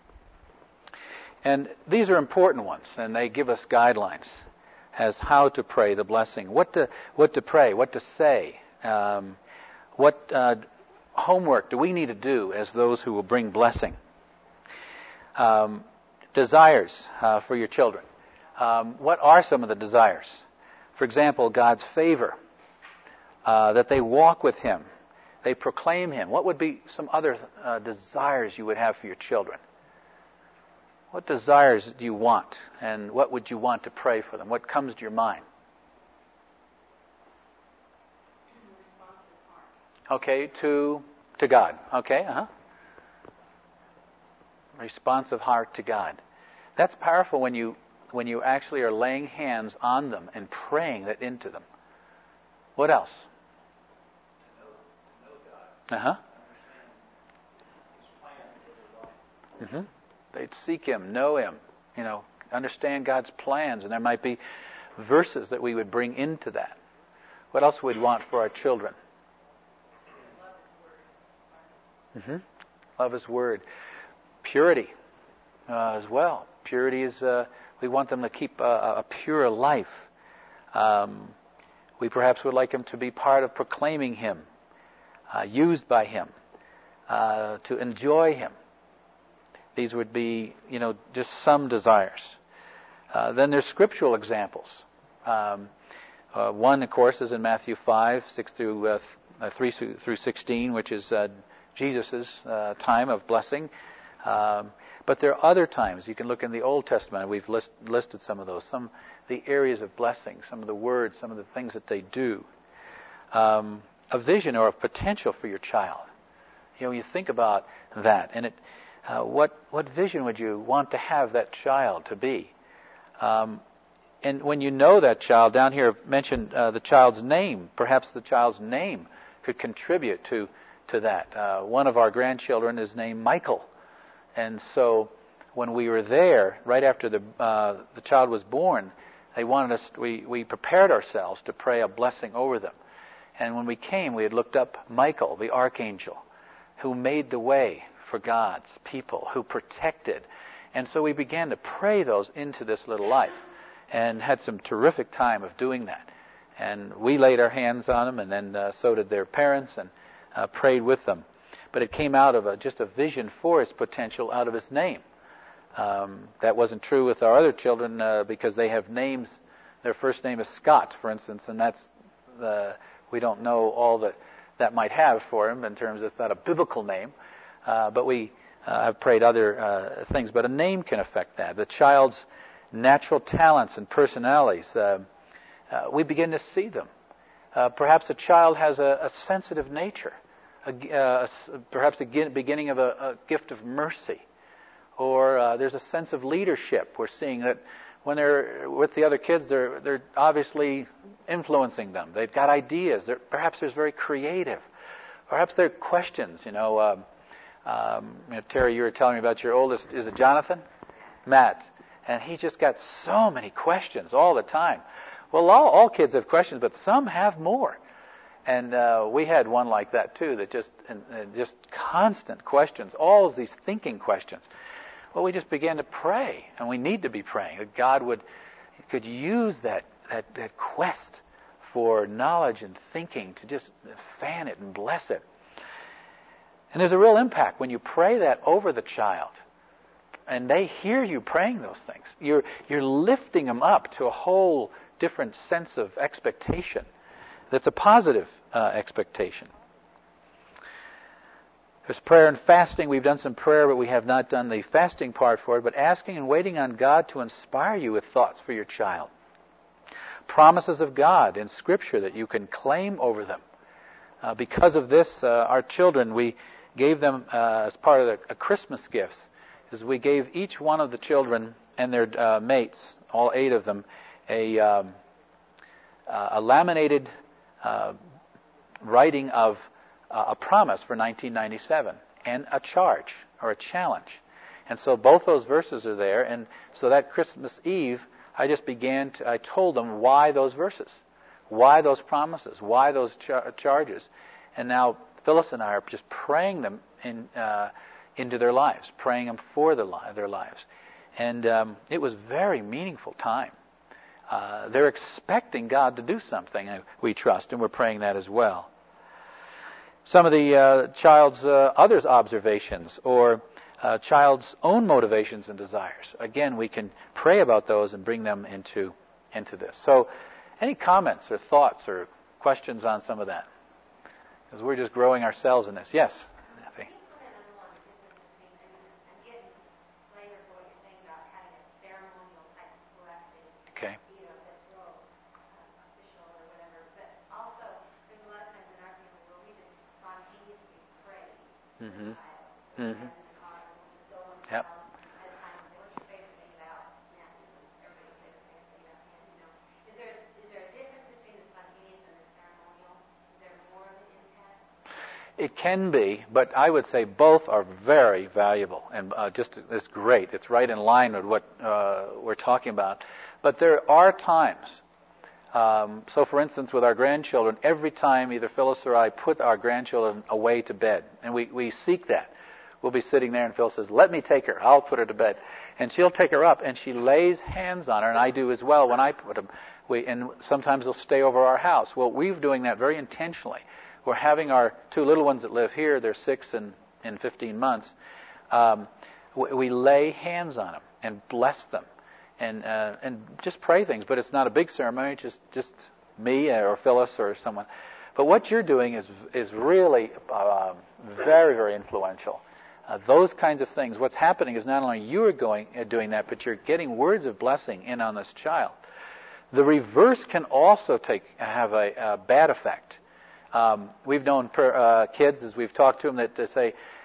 And these are important ones, and they give us guidelines as how to pray the blessing, what to what to pray, what to say, um, what uh, homework do we need to do as those who will bring blessing. Um, desires uh, for your children. Um, what are some of the desires? For example, God's favor, uh, that they walk with Him. They proclaim Him. What would be some other uh, desires you would have for your children? What desires do you want? And what would you want to pray for them? What comes to your mind? Okay, to to God. Okay, uh-huh. Responsive heart to God. That's powerful when you when you actually are laying hands on them and praying that into them. What else? Uh-huh. Mm-hmm. They'd seek Him, know Him, you know, understand God's plans, and there might be verses that we would bring into that. What else would we want for our children? Mm-hmm. Love His Word. Purity uh, as well. Purity is, uh, we want them to keep a, a pure life. Um, we perhaps would like them to be part of proclaiming Him. Uh, used by Him, uh, to enjoy Him. These would be, you know, just some desires. Uh, then there's scriptural examples. Um, uh, one, of course, is in Matthew five, six through uh, th- three through sixteen, which is uh, Jesus' uh, time of blessing. Um, but there are other times. You can look in the Old Testament. We've list, listed some of those. Some the areas of blessing, some of the words, some of the things that they do. Um, a vision or a potential for your child. You know, you think about that, and it uh, what what vision would you want to have that child to be? Um, and when you know that child, down here I've mentioned uh, the child's name. Perhaps the child's name could contribute to to that. Uh, one of our grandchildren is named Michael, and so when we were there, right after the uh, the child was born, they wanted us. We we prepared ourselves to pray a blessing over them. And when we came, we had looked up Michael, the archangel, who made the way for God's people, who protected. And so we began to pray those into this little life and had some terrific time of doing that. And we laid our hands on them, and then uh, so did their parents, and uh, prayed with them. But it came out of a, just a vision for his potential out of his name. Um, that wasn't true with our other children uh, because they have names. Their first name is Scott, for instance, and that's the... We don't know all that that might have for him in terms of it's not a biblical name, uh, but we uh, have prayed other uh, things. But a name can affect that. The child's natural talents and personalities, uh, uh, we begin to see them. Uh, perhaps a child has a, a sensitive nature, a, uh, a, perhaps a beginning of a, a gift of mercy, or uh, there's a sense of leadership. We're seeing that when they're with the other kids, they're they're obviously influencing them. They've got ideas. They're, perhaps they're very creative. Perhaps they're questions. You know, um, um, you know, Terry, you were telling me about your oldest. Is it Jonathan? Matt. And he just got so many questions all the time. Well, all, all kids have questions, but some have more. And uh, we had one like that too, that just and, and just constant questions, all of these thinking questions. Well, we just began to pray, and we need to be praying that God would could use that that, that quest for knowledge and thinking to just fan it and bless it. And there's a real impact when you pray that over the child, and they hear you praying those things. You're you're lifting them up to a whole different sense of expectation. That's a positive uh, expectation. There's prayer and fasting. We've done some prayer, but we have not done the fasting part for it. But asking and waiting on God to inspire you with thoughts for your child. Promises of God in Scripture that you can claim over them. Uh, because of this, uh, our children, we gave them uh, as part of the, a Christmas gifts, is we gave each one of the children and their uh, mates, all eight of them, a, um, uh, a laminated uh, writing of Uh, a promise for nineteen ninety-seven and a charge or a challenge. And so both those verses are there. And so that Christmas Eve, I just began to, I told them why those verses, why those promises, why those char- charges. And now Phyllis and I are just praying them in, uh, into their lives, praying them for their, li- their lives. And um, it was very meaningful time. Uh, they're expecting God to do something, we trust, and we're praying that as well. Some of the uh, child's uh, others observations or uh, child's own motivations and desires. Again, we can pray about those and bring them into into this. So, any comments or thoughts or questions on some of that? Because we're just growing ourselves in this. Yes, Nathan. Okay. Mm-hmm. Mm-hmm. Yep. It can be, but I would say both are very valuable and uh, just it's great. It's right in line with what uh, we're talking about. But there are times. Um, so, for instance, with our grandchildren, every time either Phyllis or I put our grandchildren away to bed, and we, we seek that. We'll be sitting there and Phil says, let me take her. I'll put her to bed. And she'll take her up and she lays hands on her, and I do as well when I put them. We, and sometimes they'll stay over our house. Well, we're doing that very intentionally. We're having our two little ones that live here, they're six and, and fifteen months. Um, we, we lay hands on them and bless them and uh, and just pray things. But it's not a big ceremony, just, just me or Phyllis or someone. But what you're doing is is really uh, very, very influential. Uh, those kinds of things. What's happening is not only you are going uh, doing that, but you're getting words of blessing in on this child. The reverse can also take have a, a bad effect. Um, we've known per, uh, kids, as we've talked to them, that they say,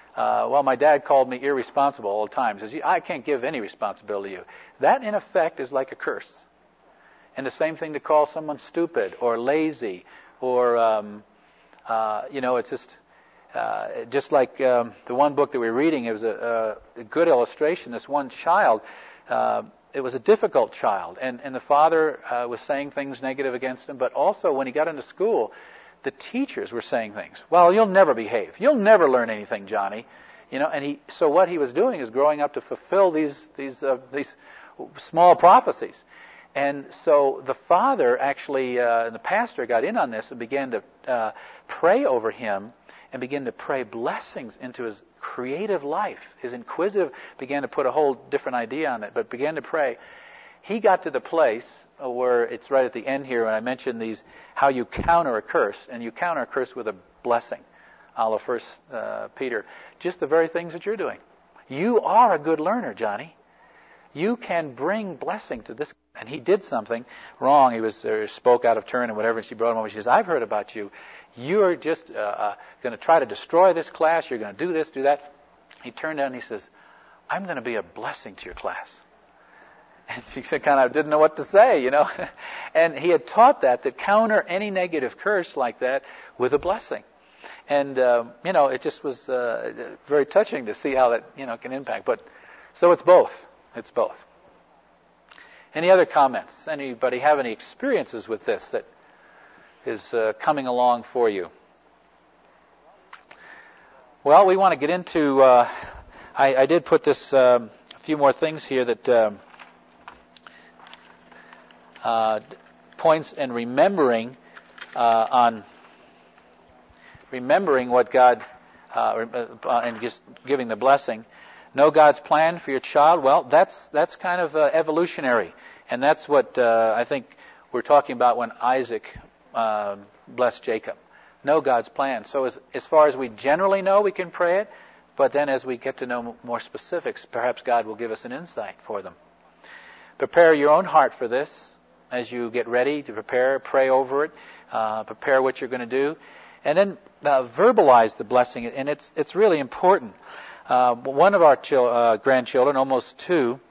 uh, well, my dad called me irresponsible all the time. He says, I can't give any responsibility to you. That, in effect, is like a curse. And the same thing to call someone stupid or lazy or, um, uh, you know, it's just, uh, just like um, the one book that we're reading, it was a, a good illustration. This one child, uh, it was a difficult child, and, and the father uh, was saying things negative against him, but also when he got into school, the teachers were saying things. Well, you'll never behave. You'll never learn anything, Johnny. You know, and he, so what he was doing is growing up to fulfill these, these, uh, these small prophecies. And so the father actually, uh, and the pastor got in on this and began to uh, pray over him and began to pray blessings into his creative life. His inquisitive began to put a whole different idea on it, but began to pray. He got to the place where it's right at the end here when I mentioned these, how you counter a curse, and you counter a curse with a blessing, a la First uh, Peter. Just the very things that you're doing. You are a good learner, Johnny. You can bring blessing to this. And he did something wrong. He was uh, spoke out of turn and whatever, and she brought him over. She says, I've heard about you. You're just uh, uh, going to try to destroy this class. You're going to do this, do that. He turned down and he says, I'm going to be a blessing to your class. And she said, kind of didn't know what to say, you know. And he had taught that, that counter any negative curse like that with a blessing. And, um, you know, it just was uh, very touching to see how that, you know, can impact. But so it's both. It's both. Any other comments? Anybody have any experiences with this that is uh, coming along for you? Well, we want to get into, uh, I, I did put this, um, a few more things here that um, uh, points and remembering uh, on remembering what God, uh, uh, and just giving the blessing. Know God's plan for your child. Well, that's that's kind of uh, evolutionary, and that's what uh, I think we're talking about when Isaac uh, blessed Jacob. Know God's plan. So as as far as we generally know, we can pray it, but then as we get to know more specifics, perhaps God will give us an insight for them. Prepare your own heart for this as you get ready to prepare. Pray over it. Uh, prepare what you're going to do, and then uh, verbalize the blessing. And it's it's really important. Uh, one of our chil- uh, grandchildren, almost two,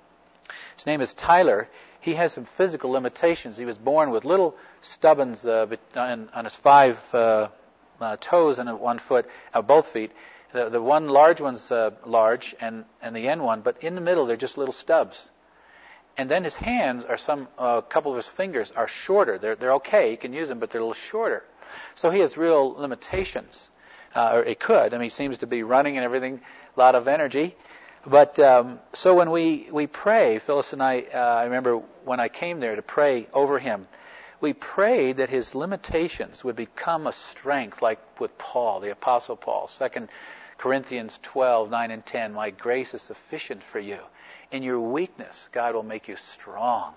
his name is Tyler. He has some physical limitations. He was born with little stubbins uh, on, on his five uh, uh, toes and one foot, uh, both feet. The, the one large one's uh, large, and, and the end one, but in the middle they're just little stubs. And then his hands are some, a uh, couple of his fingers are shorter. They're they're okay. He can use them, but they're a little shorter. So he has real limitations. Uh, or it could. I mean, he seems to be running and everything, a lot of energy. But um, so when we, we pray, Phyllis and I, uh, I remember when I came there to pray over him, we prayed that his limitations would become a strength, like with Paul, the Apostle Paul. Second Corinthians twelve, nine and ten, my grace is sufficient for you. In your weakness, God will make you strong.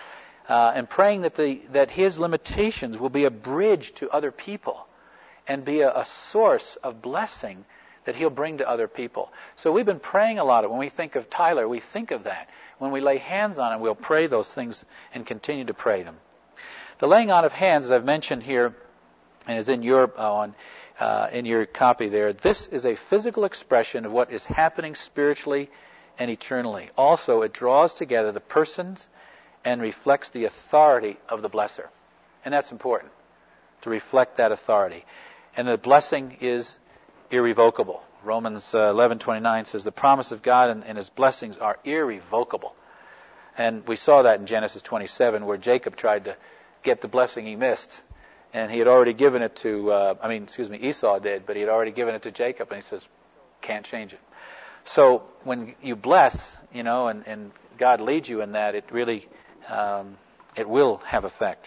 Uh, and praying that the that his limitations will be a bridge to other people and be a, a source of blessing that he'll bring to other people. So we've been praying a lot. When we think of Tyler, we think of that. When we lay hands on him, we'll pray those things and continue to pray them. The laying on of hands, as I've mentioned here, and is in your uh, on uh, in your copy there, this is a physical expression of what is happening spiritually and eternally. Also, it draws together the persons and reflects the authority of the blesser. And that's important, to reflect that authority. And the blessing is irrevocable. Romans uh, eleven twenty-nine says the promise of God and, and His blessings are irrevocable. And we saw that in Genesis twenty-seven, where Jacob tried to get the blessing he missed. And he had already given it to, uh, I mean, excuse me, Esau did, but he had already given it to Jacob. And he says, can't change it. So when you bless, you know, and, and God leads you in that, it really, um, it will have effect.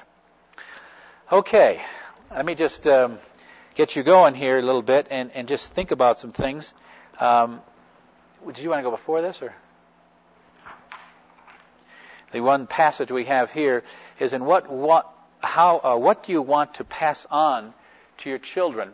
Okay, let me just um, get you going here a little bit and, and just think about some things. Um, did you want to go before this, or? The one passage we have here is in what what how uh, what do you want to pass on to your children?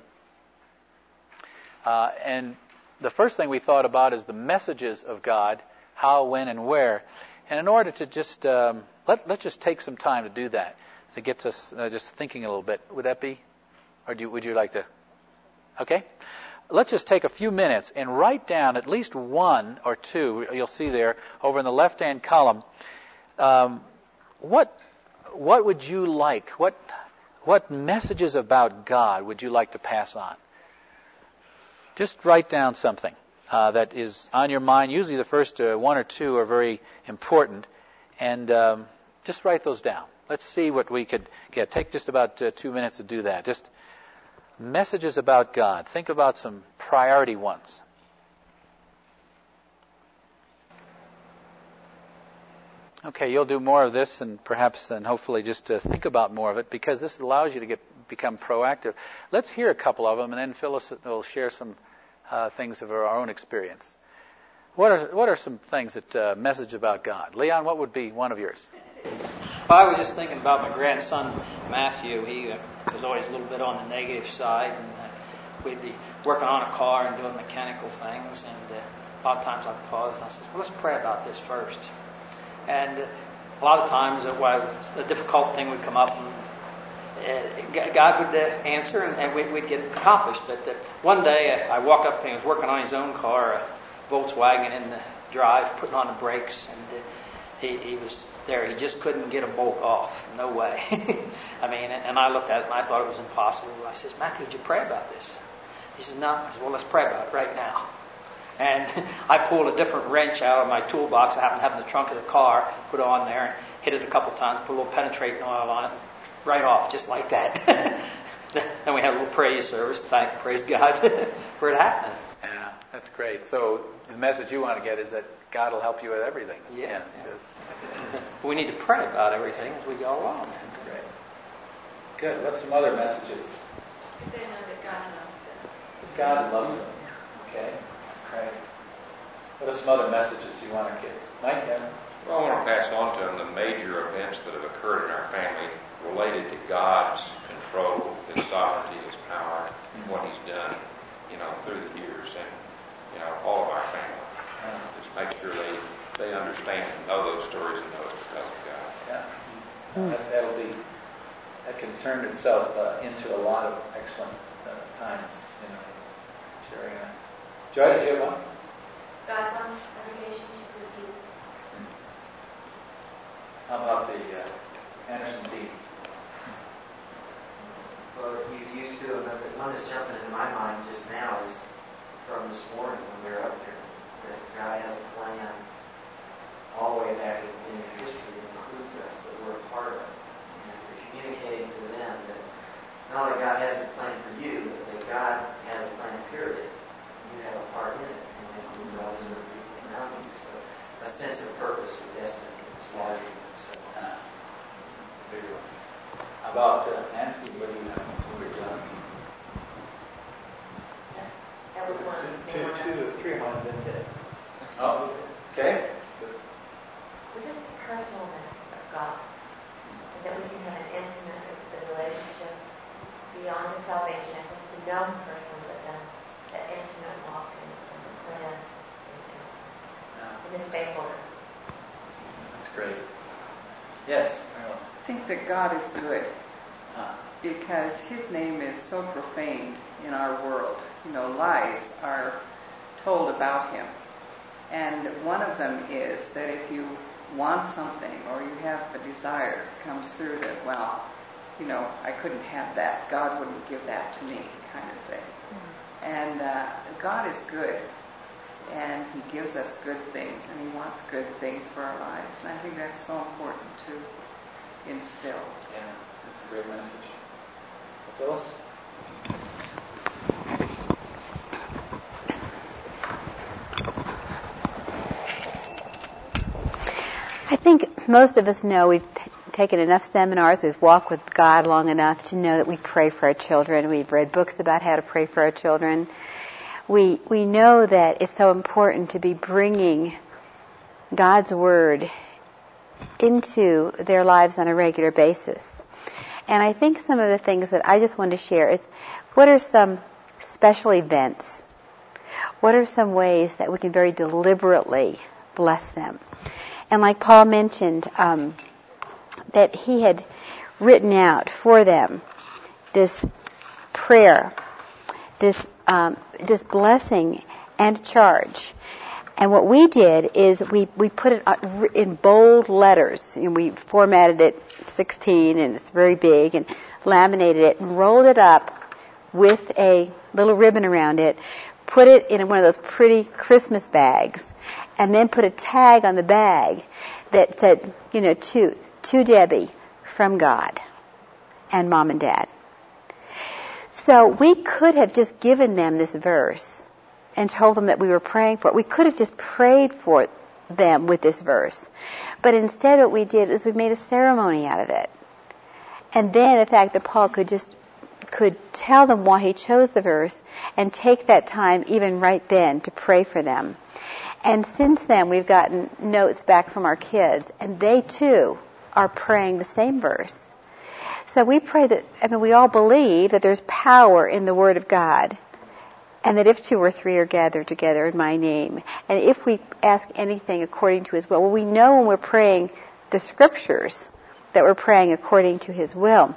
Uh, and the first thing we thought about is the messages of God, how, when, and where. And in order to just um, let let's just take some time to do that, to get us uh, just thinking a little bit. Would that be, or do you, would you like to? Okay. let's just take a few minutes and write down at least one or two, you'll see there, over in the left-hand column, um, what what would you like, what what messages about God would you like to pass on? Just write down something uh, that is on your mind. Usually the first uh, one or two are very important, and um, just write those down. Let's see what we could get. Take just about uh, two minutes to do that. Just messages about God. Think about some priority ones. Okay, you'll do more of this, and perhaps and hopefully just to think about more of it, because this allows you to get become proactive. Let's hear a couple of them, and then Phyllis will share some uh, things of our own experience. What are what are some things that uh, message about God? Leon, what would be one of yours? Well, I was just thinking about my grandson Matthew. He uh, was always a little bit on the negative side, and uh, we'd be working on a car and doing mechanical things, and uh, a lot of times I'd pause and I said, well, let's pray about this first. And uh, a lot of times uh, well, a difficult thing would come up, and uh, God would uh, answer, and, and we'd, we'd get it accomplished. But uh, one day uh, I walk up and he was working on his own car, a Volkswagen in the drive, putting on the brakes, and uh, he, he was there. He just couldn't get a bolt off. No way. I mean, and I looked at it and I thought it was impossible. I says, Matthew, would you pray about this? He says, no. I said, well, let's pray about it right now. And I pulled a different wrench out of my toolbox I happened to have in the trunk of the car, put it on there, and hit it a couple times, put a little penetrating oil on it, right off, just like that. Then we had a little praise service, thank, praise God for it happening. Yeah, that's great. So the message you want to get is that God will help you with everything. Yeah. yeah. yeah. We need to pray about everything as we go along. That's great. Good. What's some other messages? If they know that God loves them. God loves them. Okay. Great. What are some other messages you want our kids? Mike, yeah. Well, I want to pass on to them the major events that have occurred in our family related to God's control, His sovereignty, His power, and what He's done, you know, through the years, and you know, all of our family. Uh, just make sure they they understand and know those stories and know it's because of God. Yeah, mm. that, that'll be that can turn itself uh, into a lot of excellent uh, times, you know, sharing that. Joy, did you have one? God wants a relationship with you. How about the uh, Anderson team? Well, you used to, but the one that's jumping into my mind just now is from this morning when we were up here, that God has a plan all the way back in, in history that includes us, that we're a part of. And we're communicating to them that not only God has a plan for you, but that God has a plan, period. You have a part in it, and it includes all these other people around us. So a sense of purpose or destiny is larger than itself. Uh, very well. How about uh, Nancy? What do you have? What are you doing? That was one. Two, two, two, three of mine didn't hit. Oh, okay. Which is the personalness of God, and that we can have an intimate relationship beyond the salvation, just the known person, but then that intimate walk in the plan and His faithfulness. That's great. Yes. I think that God is good uh, because His name is so profaned in our world. You know, lies are told about Him. And one of them is that if you want something or you have a desire that comes through that, well, you know, I couldn't have that. God wouldn't give that to me, kind of thing. Mm-hmm. And uh, God is good. And He gives us good things, and He wants good things for our lives. And I think that's so important to instill. Yeah, that's a great message. Phyllis? I think most of us know we've t- taken enough seminars, we've walked with God long enough to know that we pray for our children. We've read books about how to pray for our children. We we know that it's so important to be bringing God's Word into their lives on a regular basis. And I think some of the things that I just want to share is, what are some special events? What are some ways that we can very deliberately bless them? And like Paul mentioned, um, that he had written out for them this prayer, this um, this blessing and charge. And what we did is we, we put it in bold letters. And we formatted it sixteen, and it's very big, and laminated it and rolled it up with a little ribbon around it, put it in one of those pretty Christmas bags, and then put a tag on the bag that said, you know, to, to Debbie from God and Mom and Dad. So we could have just given them this verse and told them that we were praying for it. We could have just prayed for them with this verse. But instead what we did is we made a ceremony out of it. And then the fact that Paul could just could tell them why he chose the verse and take that time even right then to pray for them. And since then we've gotten notes back from our kids, and they too are praying the same verse. So we pray that, I mean, we all believe that there's power in the Word of God, and that if two or three are gathered together in my name, and if we ask anything according to His will, well, we know when we're praying the Scriptures that we're praying according to His will.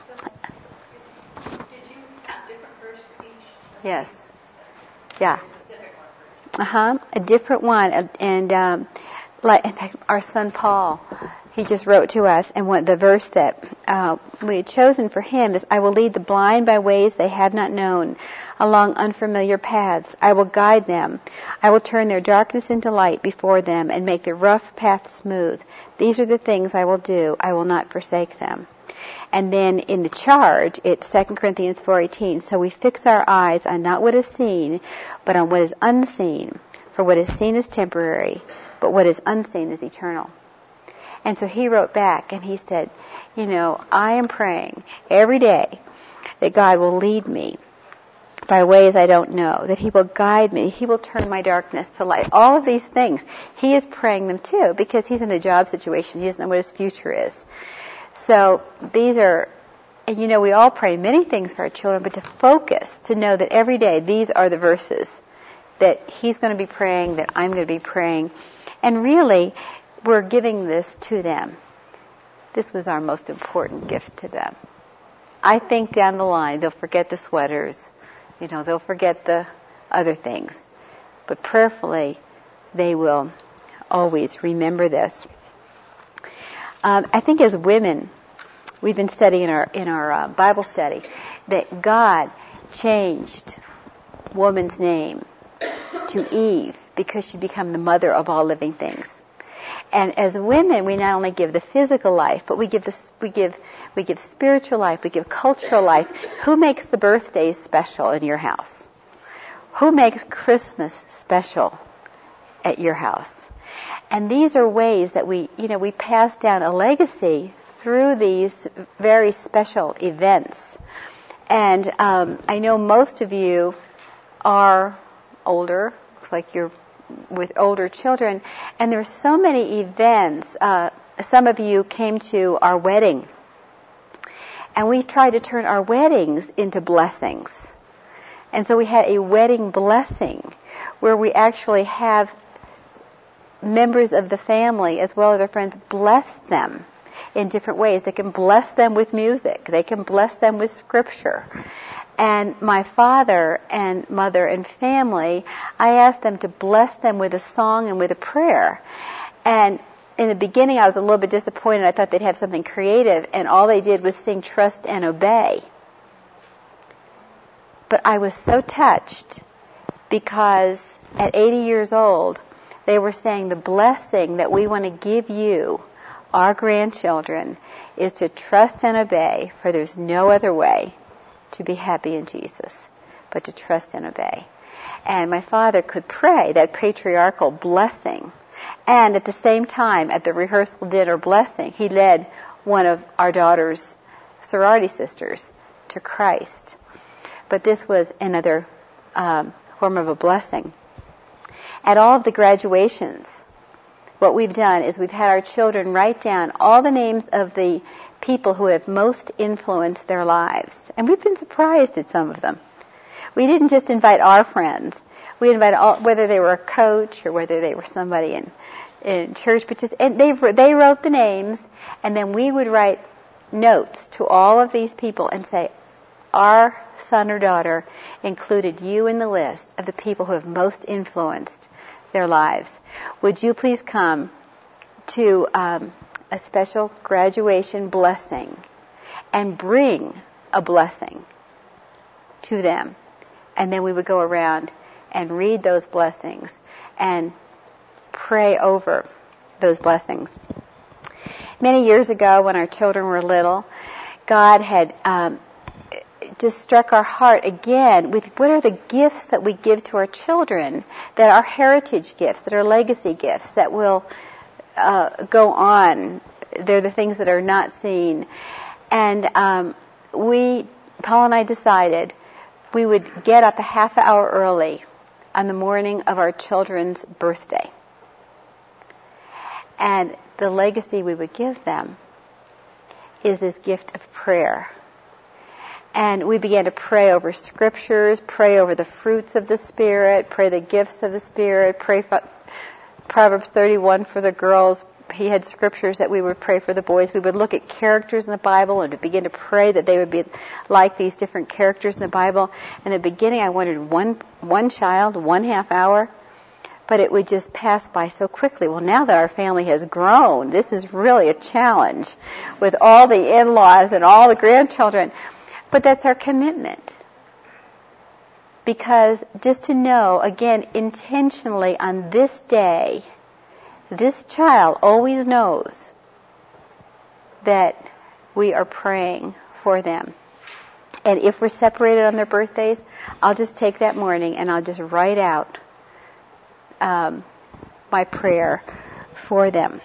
Did you have a different verse for each? Yes. Yeah. A specific one for each. Uh-huh. A different one. And, um, like, in fact, our son Paul, he just wrote to us, and what the verse that uh, we had chosen for him is, I will lead the blind by ways they have not known, along unfamiliar paths. I will guide them. I will turn their darkness into light before them and make their rough path smooth. These are the things I will do. I will not forsake them. And then in the charge, it's Second Corinthians four eighteen. So we fix our eyes on not what is seen, but on what is unseen. For what is seen is temporary, but what is unseen is eternal. And so he wrote back and he said, you know, I am praying every day that God will lead me by ways I don't know, that He will guide me, He will turn my darkness to light. All of these things, he is praying them too, because he's in a job situation. He doesn't know what his future is. So these are, and you know, we all pray many things for our children, but to focus, to know that every day these are the verses that he's going to be praying, that I'm going to be praying. And really, we're giving this to them. This was our most important gift to them. I think down the line they'll forget the sweaters, you know, they'll forget the other things. But prayerfully, they will always remember this. Um, I think as women, we've been studying in our in our uh, Bible study that God changed woman's name to Eve because she became the mother of all living things. And as women, we not only give the physical life, but we give the we give we give spiritual life, we give cultural life. Who makes the birthdays special in your house? Who makes Christmas special at your house? And these are ways that we, you know, we pass down a legacy through these very special events. And um, I know most of you are older. Looks like you're with older children, and there are so many events. Uh, some of you came to our wedding, and we tried to turn our weddings into blessings. And so we had a wedding blessing where we actually have members of the family as well as their friends bless them in different ways. They can bless them with music. They can bless them with scripture. And my father and mother and family, I asked them to bless them with a song and with a prayer. And in the beginning, I was a little bit disappointed. I thought they'd have something creative, and all they did was sing Trust and Obey. But I was so touched because at eighty years old, they were saying the blessing that we want to give you, our grandchildren, is to trust and obey, for there's no other way to be happy in Jesus, but to trust and obey. And my father could pray that patriarchal blessing. And at the same time, at the rehearsal dinner blessing, he led one of our daughter's sorority sisters to Christ. But this was another um, form of a blessing. At all of the graduations, what we've done is we've had our children write down all the names of the people who have most influenced their lives. And we've been surprised at some of them. We didn't just invite our friends. We invited all, whether they were a coach or whether they were somebody in, in church, but just, and they, they wrote the names, and then we would write notes to all of these people and say, our son or daughter included you in the list of the people who have most influenced their lives. Would you please come to um, a special graduation blessing and bring a blessing to them? And then we would go around and read those blessings and pray over those blessings. Many years ago, when our children were little, God had um, just struck our heart again with what are the gifts that we give to our children, that are heritage gifts, that are legacy gifts, that will uh, go on. They're the things that are not seen. And um, we, Paul and I decided we would get up a half hour early on the morning of our children's birthday. And the legacy we would give them is this gift of prayer. And we began to pray over scriptures, pray over the fruits of the Spirit, pray the gifts of the Spirit, pray for Proverbs thirty-one for the girls. He had scriptures that we would pray for the boys. We would look at characters in the Bible and begin to pray that they would be like these different characters in the Bible. In the beginning, I wanted one one child, one half hour, but it would just pass by so quickly. Well, now that our family has grown, this is really a challenge with all the in-laws and all the grandchildren. But that's our commitment. Because just to know, again, intentionally on this day, this child always knows that we are praying for them. And if we're separated on their birthdays, I'll just take that morning and I'll just write out um, my prayer for them.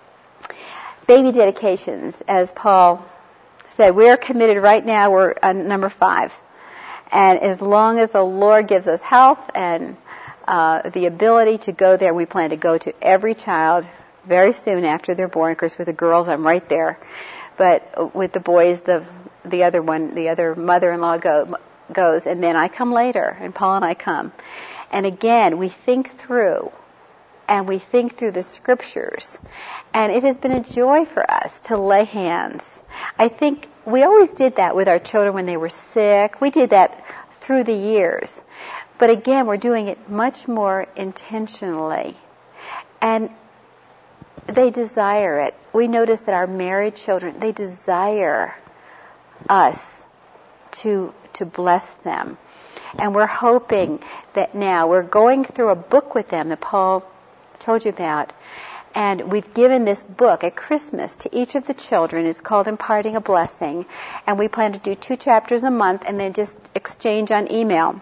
Baby dedications, as Paul said, we are committed right now. We're on number five. And as long as the Lord gives us health and Uh, the ability to go there, we plan to go to every child very soon after they're born. Of course, with the girls, I'm right there. But with the boys, the the other one, the other mother-in-law go, goes, and then I come later, and Paul and I come. And again, we think through, and we think through the scriptures. And it has been a joy for us to lay hands. I think we always did that with our children when they were sick. We did that through the years. But again, we're doing it much more intentionally. And they desire it. We notice that our married children, they desire us to to bless them. And we're hoping that now we're going through a book with them that Paul told you about. And we've given this book at Christmas to each of the children. It's called Imparting a Blessing. And we plan to do two chapters a month and then just exchange on email.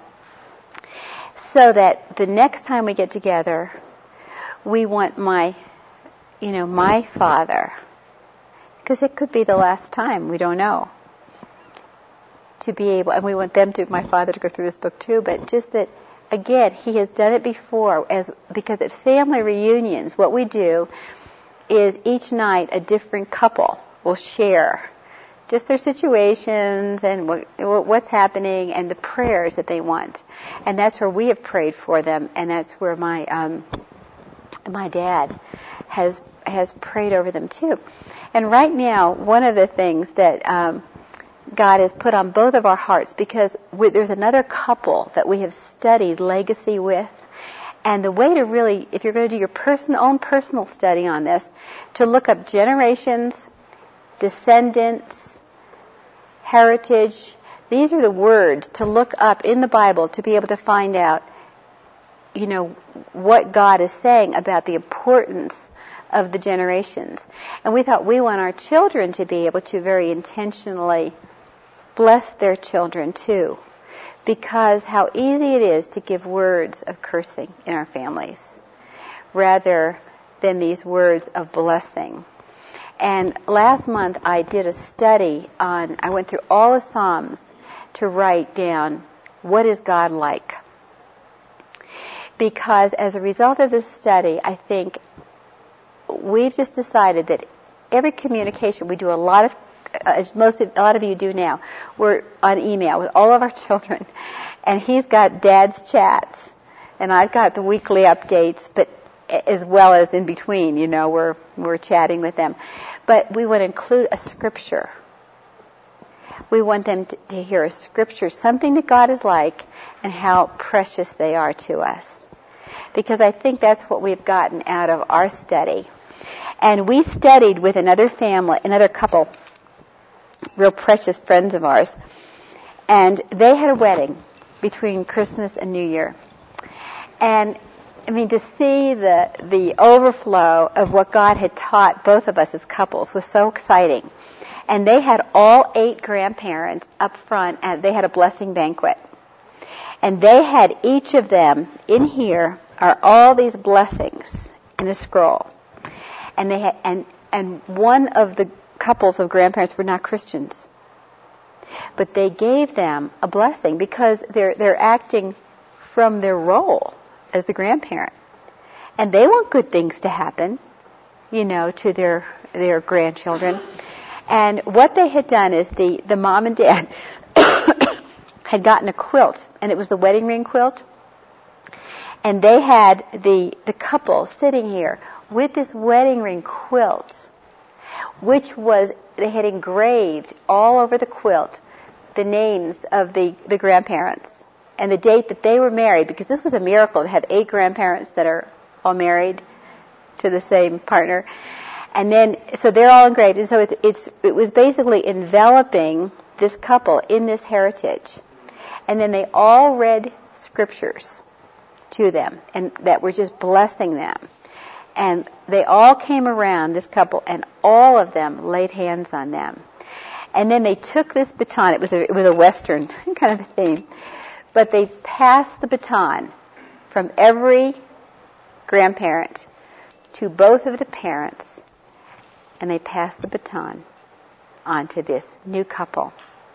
So that the next time we get together, we want my, you know, my father, because it could be the last time, we don't know, to be able, and we want them to, my father to go through this book too, but just that, again, he has done it before, as because at family reunions, what we do is each night a different couple will share just their situations and what, what's happening and the prayers that they want. And that's where we have prayed for them, and that's where my um, my dad has has prayed over them too. And right now, one of the things that um, God has put on both of our hearts, because we, there's another couple that we have studied legacy with, and the way to really, if you're going to do your person, own personal study on this, to look up generations, descendants, heritage. These are the words to look up in the Bible to be able to find out, you know, what God is saying about the importance of the generations. And we thought we want our children to be able to very intentionally bless their children too, because how easy it is to give words of cursing in our families rather than these words of blessing. And last month I did a study on, I went through all the Psalms to write down what is God like. Because as a result of this study, I think we've just decided that every communication, we do a lot of, as most of, a lot of you do now, we're on email with all of our children. And he's got Dad's chats, and I've got the weekly updates, but as well as in between, you know, we're we're chatting with them. But we would include a scripture. We want them to, to hear a scripture, something that God is like, and how precious they are to us. Because I think that's what we've gotten out of our study. And we studied with another family, another couple, real precious friends of ours. And they had a wedding between Christmas and New Year. And, I mean, to see the the overflow of what God had taught both of us as couples was so exciting. And they had all eight grandparents up front, and they had a blessing banquet. And they had each of them, in here, are all these blessings in a scroll. And they had, and, and one of the couples of grandparents were not Christians. But they gave them a blessing because they're they're acting from their role as the grandparent. And they want good things to happen, you know, to their their grandchildren. And what they had done is the, the mom and dad had gotten a quilt, and it was the wedding ring quilt. And they had the the couple sitting here with this wedding ring quilt, which was, they had engraved all over the quilt the names of the, the grandparents and the date that they were married, because this was a miracle to have eight grandparents that are all married to the same partner. And then, so they're all engraved, and so it's, it's it was basically enveloping this couple in this heritage. And then they all read scriptures to them, and that were just blessing them. And they all came around, this couple, and all of them laid hands on them. And then they took this baton. It was a, it was a Western kind of a theme. But they passed the baton from every grandparent to both of the parents, and they passed the baton on to this new couple.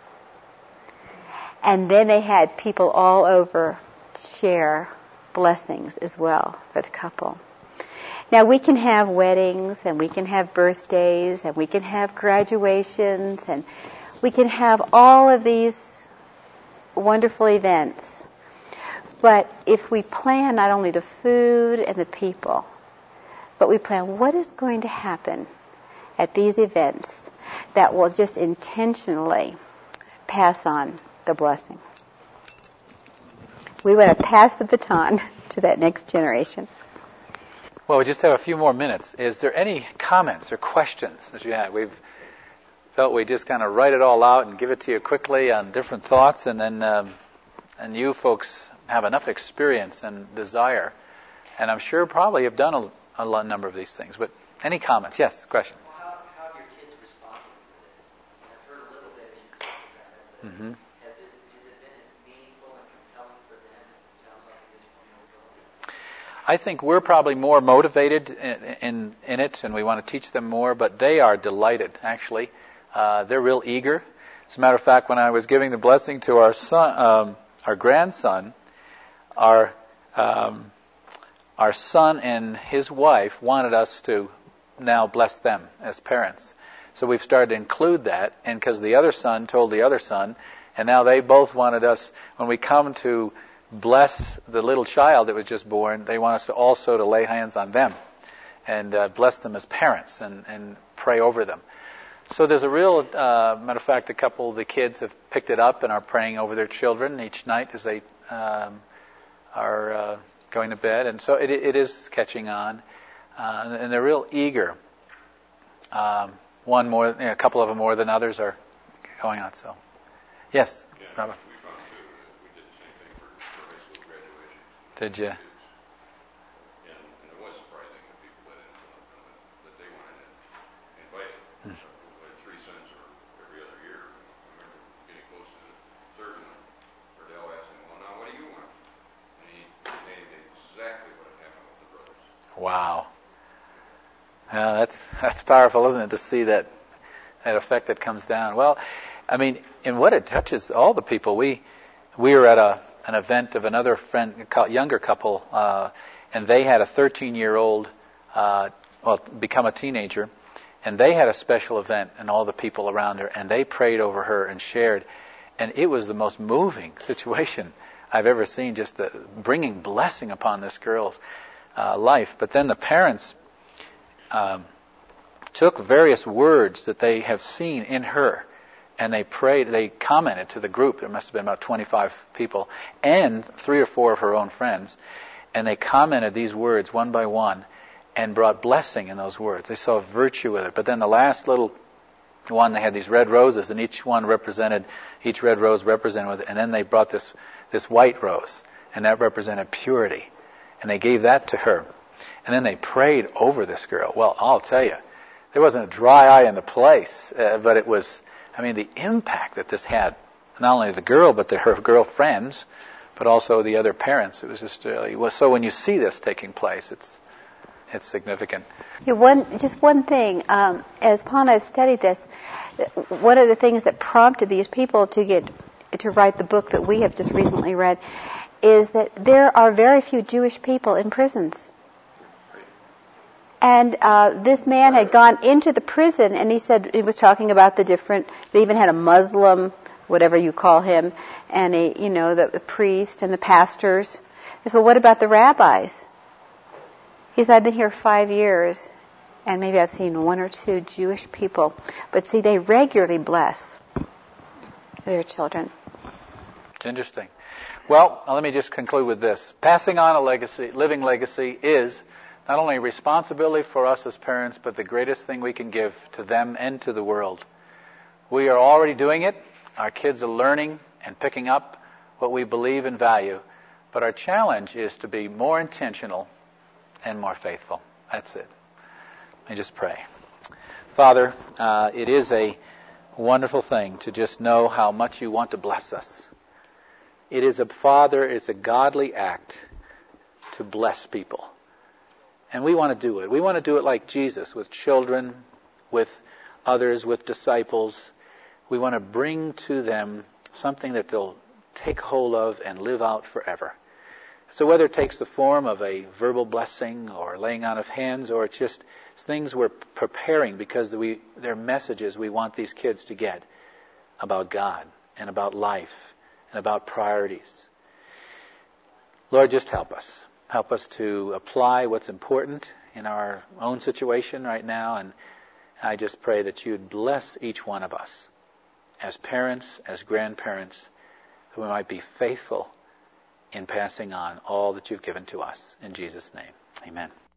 And then they had people all over share blessings as well for the couple. Now, we can have weddings, and we can have birthdays, and we can have graduations, and we can have all of these wonderful events. But if we plan not only the food and the people, but we plan what is going to happen at these events that will just intentionally pass on the blessing. We want to pass the baton to that next generation. Well, we just have a few more minutes. Is there any comments or questions that you have? We've felt we just kind of write it all out and give it to you quickly on different thoughts, and then um, and you folks have enough experience and desire, and I'm sure probably have done a, a lot, number of these things. But any comments? Yes, question. Well, how, how have your kids responded to this? I've heard a little bit in about it. Mm-hmm. Has it, has it been as meaningful and compelling for them as it sounds like it is for your girls? I think we're probably more motivated in, in, in it, and we want to teach them more, but they are delighted, actually. Uh, they're real eager. As a matter of fact, when I was giving the blessing to our son, um, our grandson, our um, our son and his wife wanted us to now bless them as parents. So we've started to include that, and because the other son told the other son, and now they both wanted us, when we come to bless the little child that was just born, they want us to also to lay hands on them and uh, bless them as parents and, and pray over them. So there's a real, uh, matter of fact, a couple of the kids have picked it up and are praying over their children each night as they um, are uh, going to bed. And so it, it is catching on. Uh, and they're real eager. Um, one more, you know, a couple of them more than others are going on. So, yes, yeah, Robert. We found too that we did the same thing for, for high school graduation. Did you? And, and it was surprising that people let in uh, that they wanted to invite. Hmm. So we had three sons every other year. I remember getting close to the third one. Verdell asked him, "Well, now what do you want?" And he named exactly what had happened with the brothers. Wow. Yeah, that's that's powerful, isn't it, to see that that effect that comes down. Well, I mean, and what it touches all the people. We we were at a an event of another friend, younger couple, uh, and they had a thirteen-year-old, uh, well, become a teenager, and they had a special event, and all the people around her, and they prayed over her and shared, and it was the most moving situation I've ever seen, just the bringing blessing upon this girl's uh, life. But then the parents um, took various words that they have seen in her And they prayed, they commented to the group, there must have been about twenty-five people, and three or four of her own friends, and they commented these words one by one, and brought blessing in those words. They saw virtue with it. But then the last little one, they had these red roses, and each one represented, each red rose represented with it, and then they brought this, this white rose, and that represented purity. And they gave that to her. And then they prayed over this girl. Well, I'll tell you, there wasn't a dry eye in the place, uh, but it was, I mean, the impact that this had, not only the girl, but the, her girlfriends, but also the other parents. It was just, uh, it was, so when you see this taking place, it's it's significant. Yeah, one, just one thing, um, as Paula has studied this, one of the things that prompted these people to get to write the book that we have just recently read is that there are very few Jewish people in prisons. And uh, this man had gone into the prison, and he said, he was talking about the different, they even had a Muslim, whatever you call him, and a, you know, the, the priest and the pastors. He said, well, what about the rabbis? He said, I've been here five years, and maybe I've seen one or two Jewish people. But see, they regularly bless their children. It's interesting. Well, let me just conclude with this. Passing on a legacy, living legacy, is not only a responsibility for us as parents, but the greatest thing we can give to them and to the world. We are already doing it. Our kids are learning and picking up what we believe and value. But our challenge is to be more intentional and more faithful. That's it. Let me just pray. Father, uh, it is a wonderful thing to just know how much you want to bless us. It is a, Father, it's a godly act to bless people. And we want to do it. We want to do it like Jesus, with children, with others, with disciples. We want to bring to them something that they'll take hold of and live out forever. So whether it takes the form of a verbal blessing or laying on of hands, or it's just it's things we're preparing because we, they're messages we want these kids to get about God and about life and about priorities. Lord, just help us. Help us to apply what's important in our own situation right now. And I just pray that you'd bless each one of us as parents, as grandparents, that we might be faithful in passing on all that you've given to us. In Jesus' name, amen.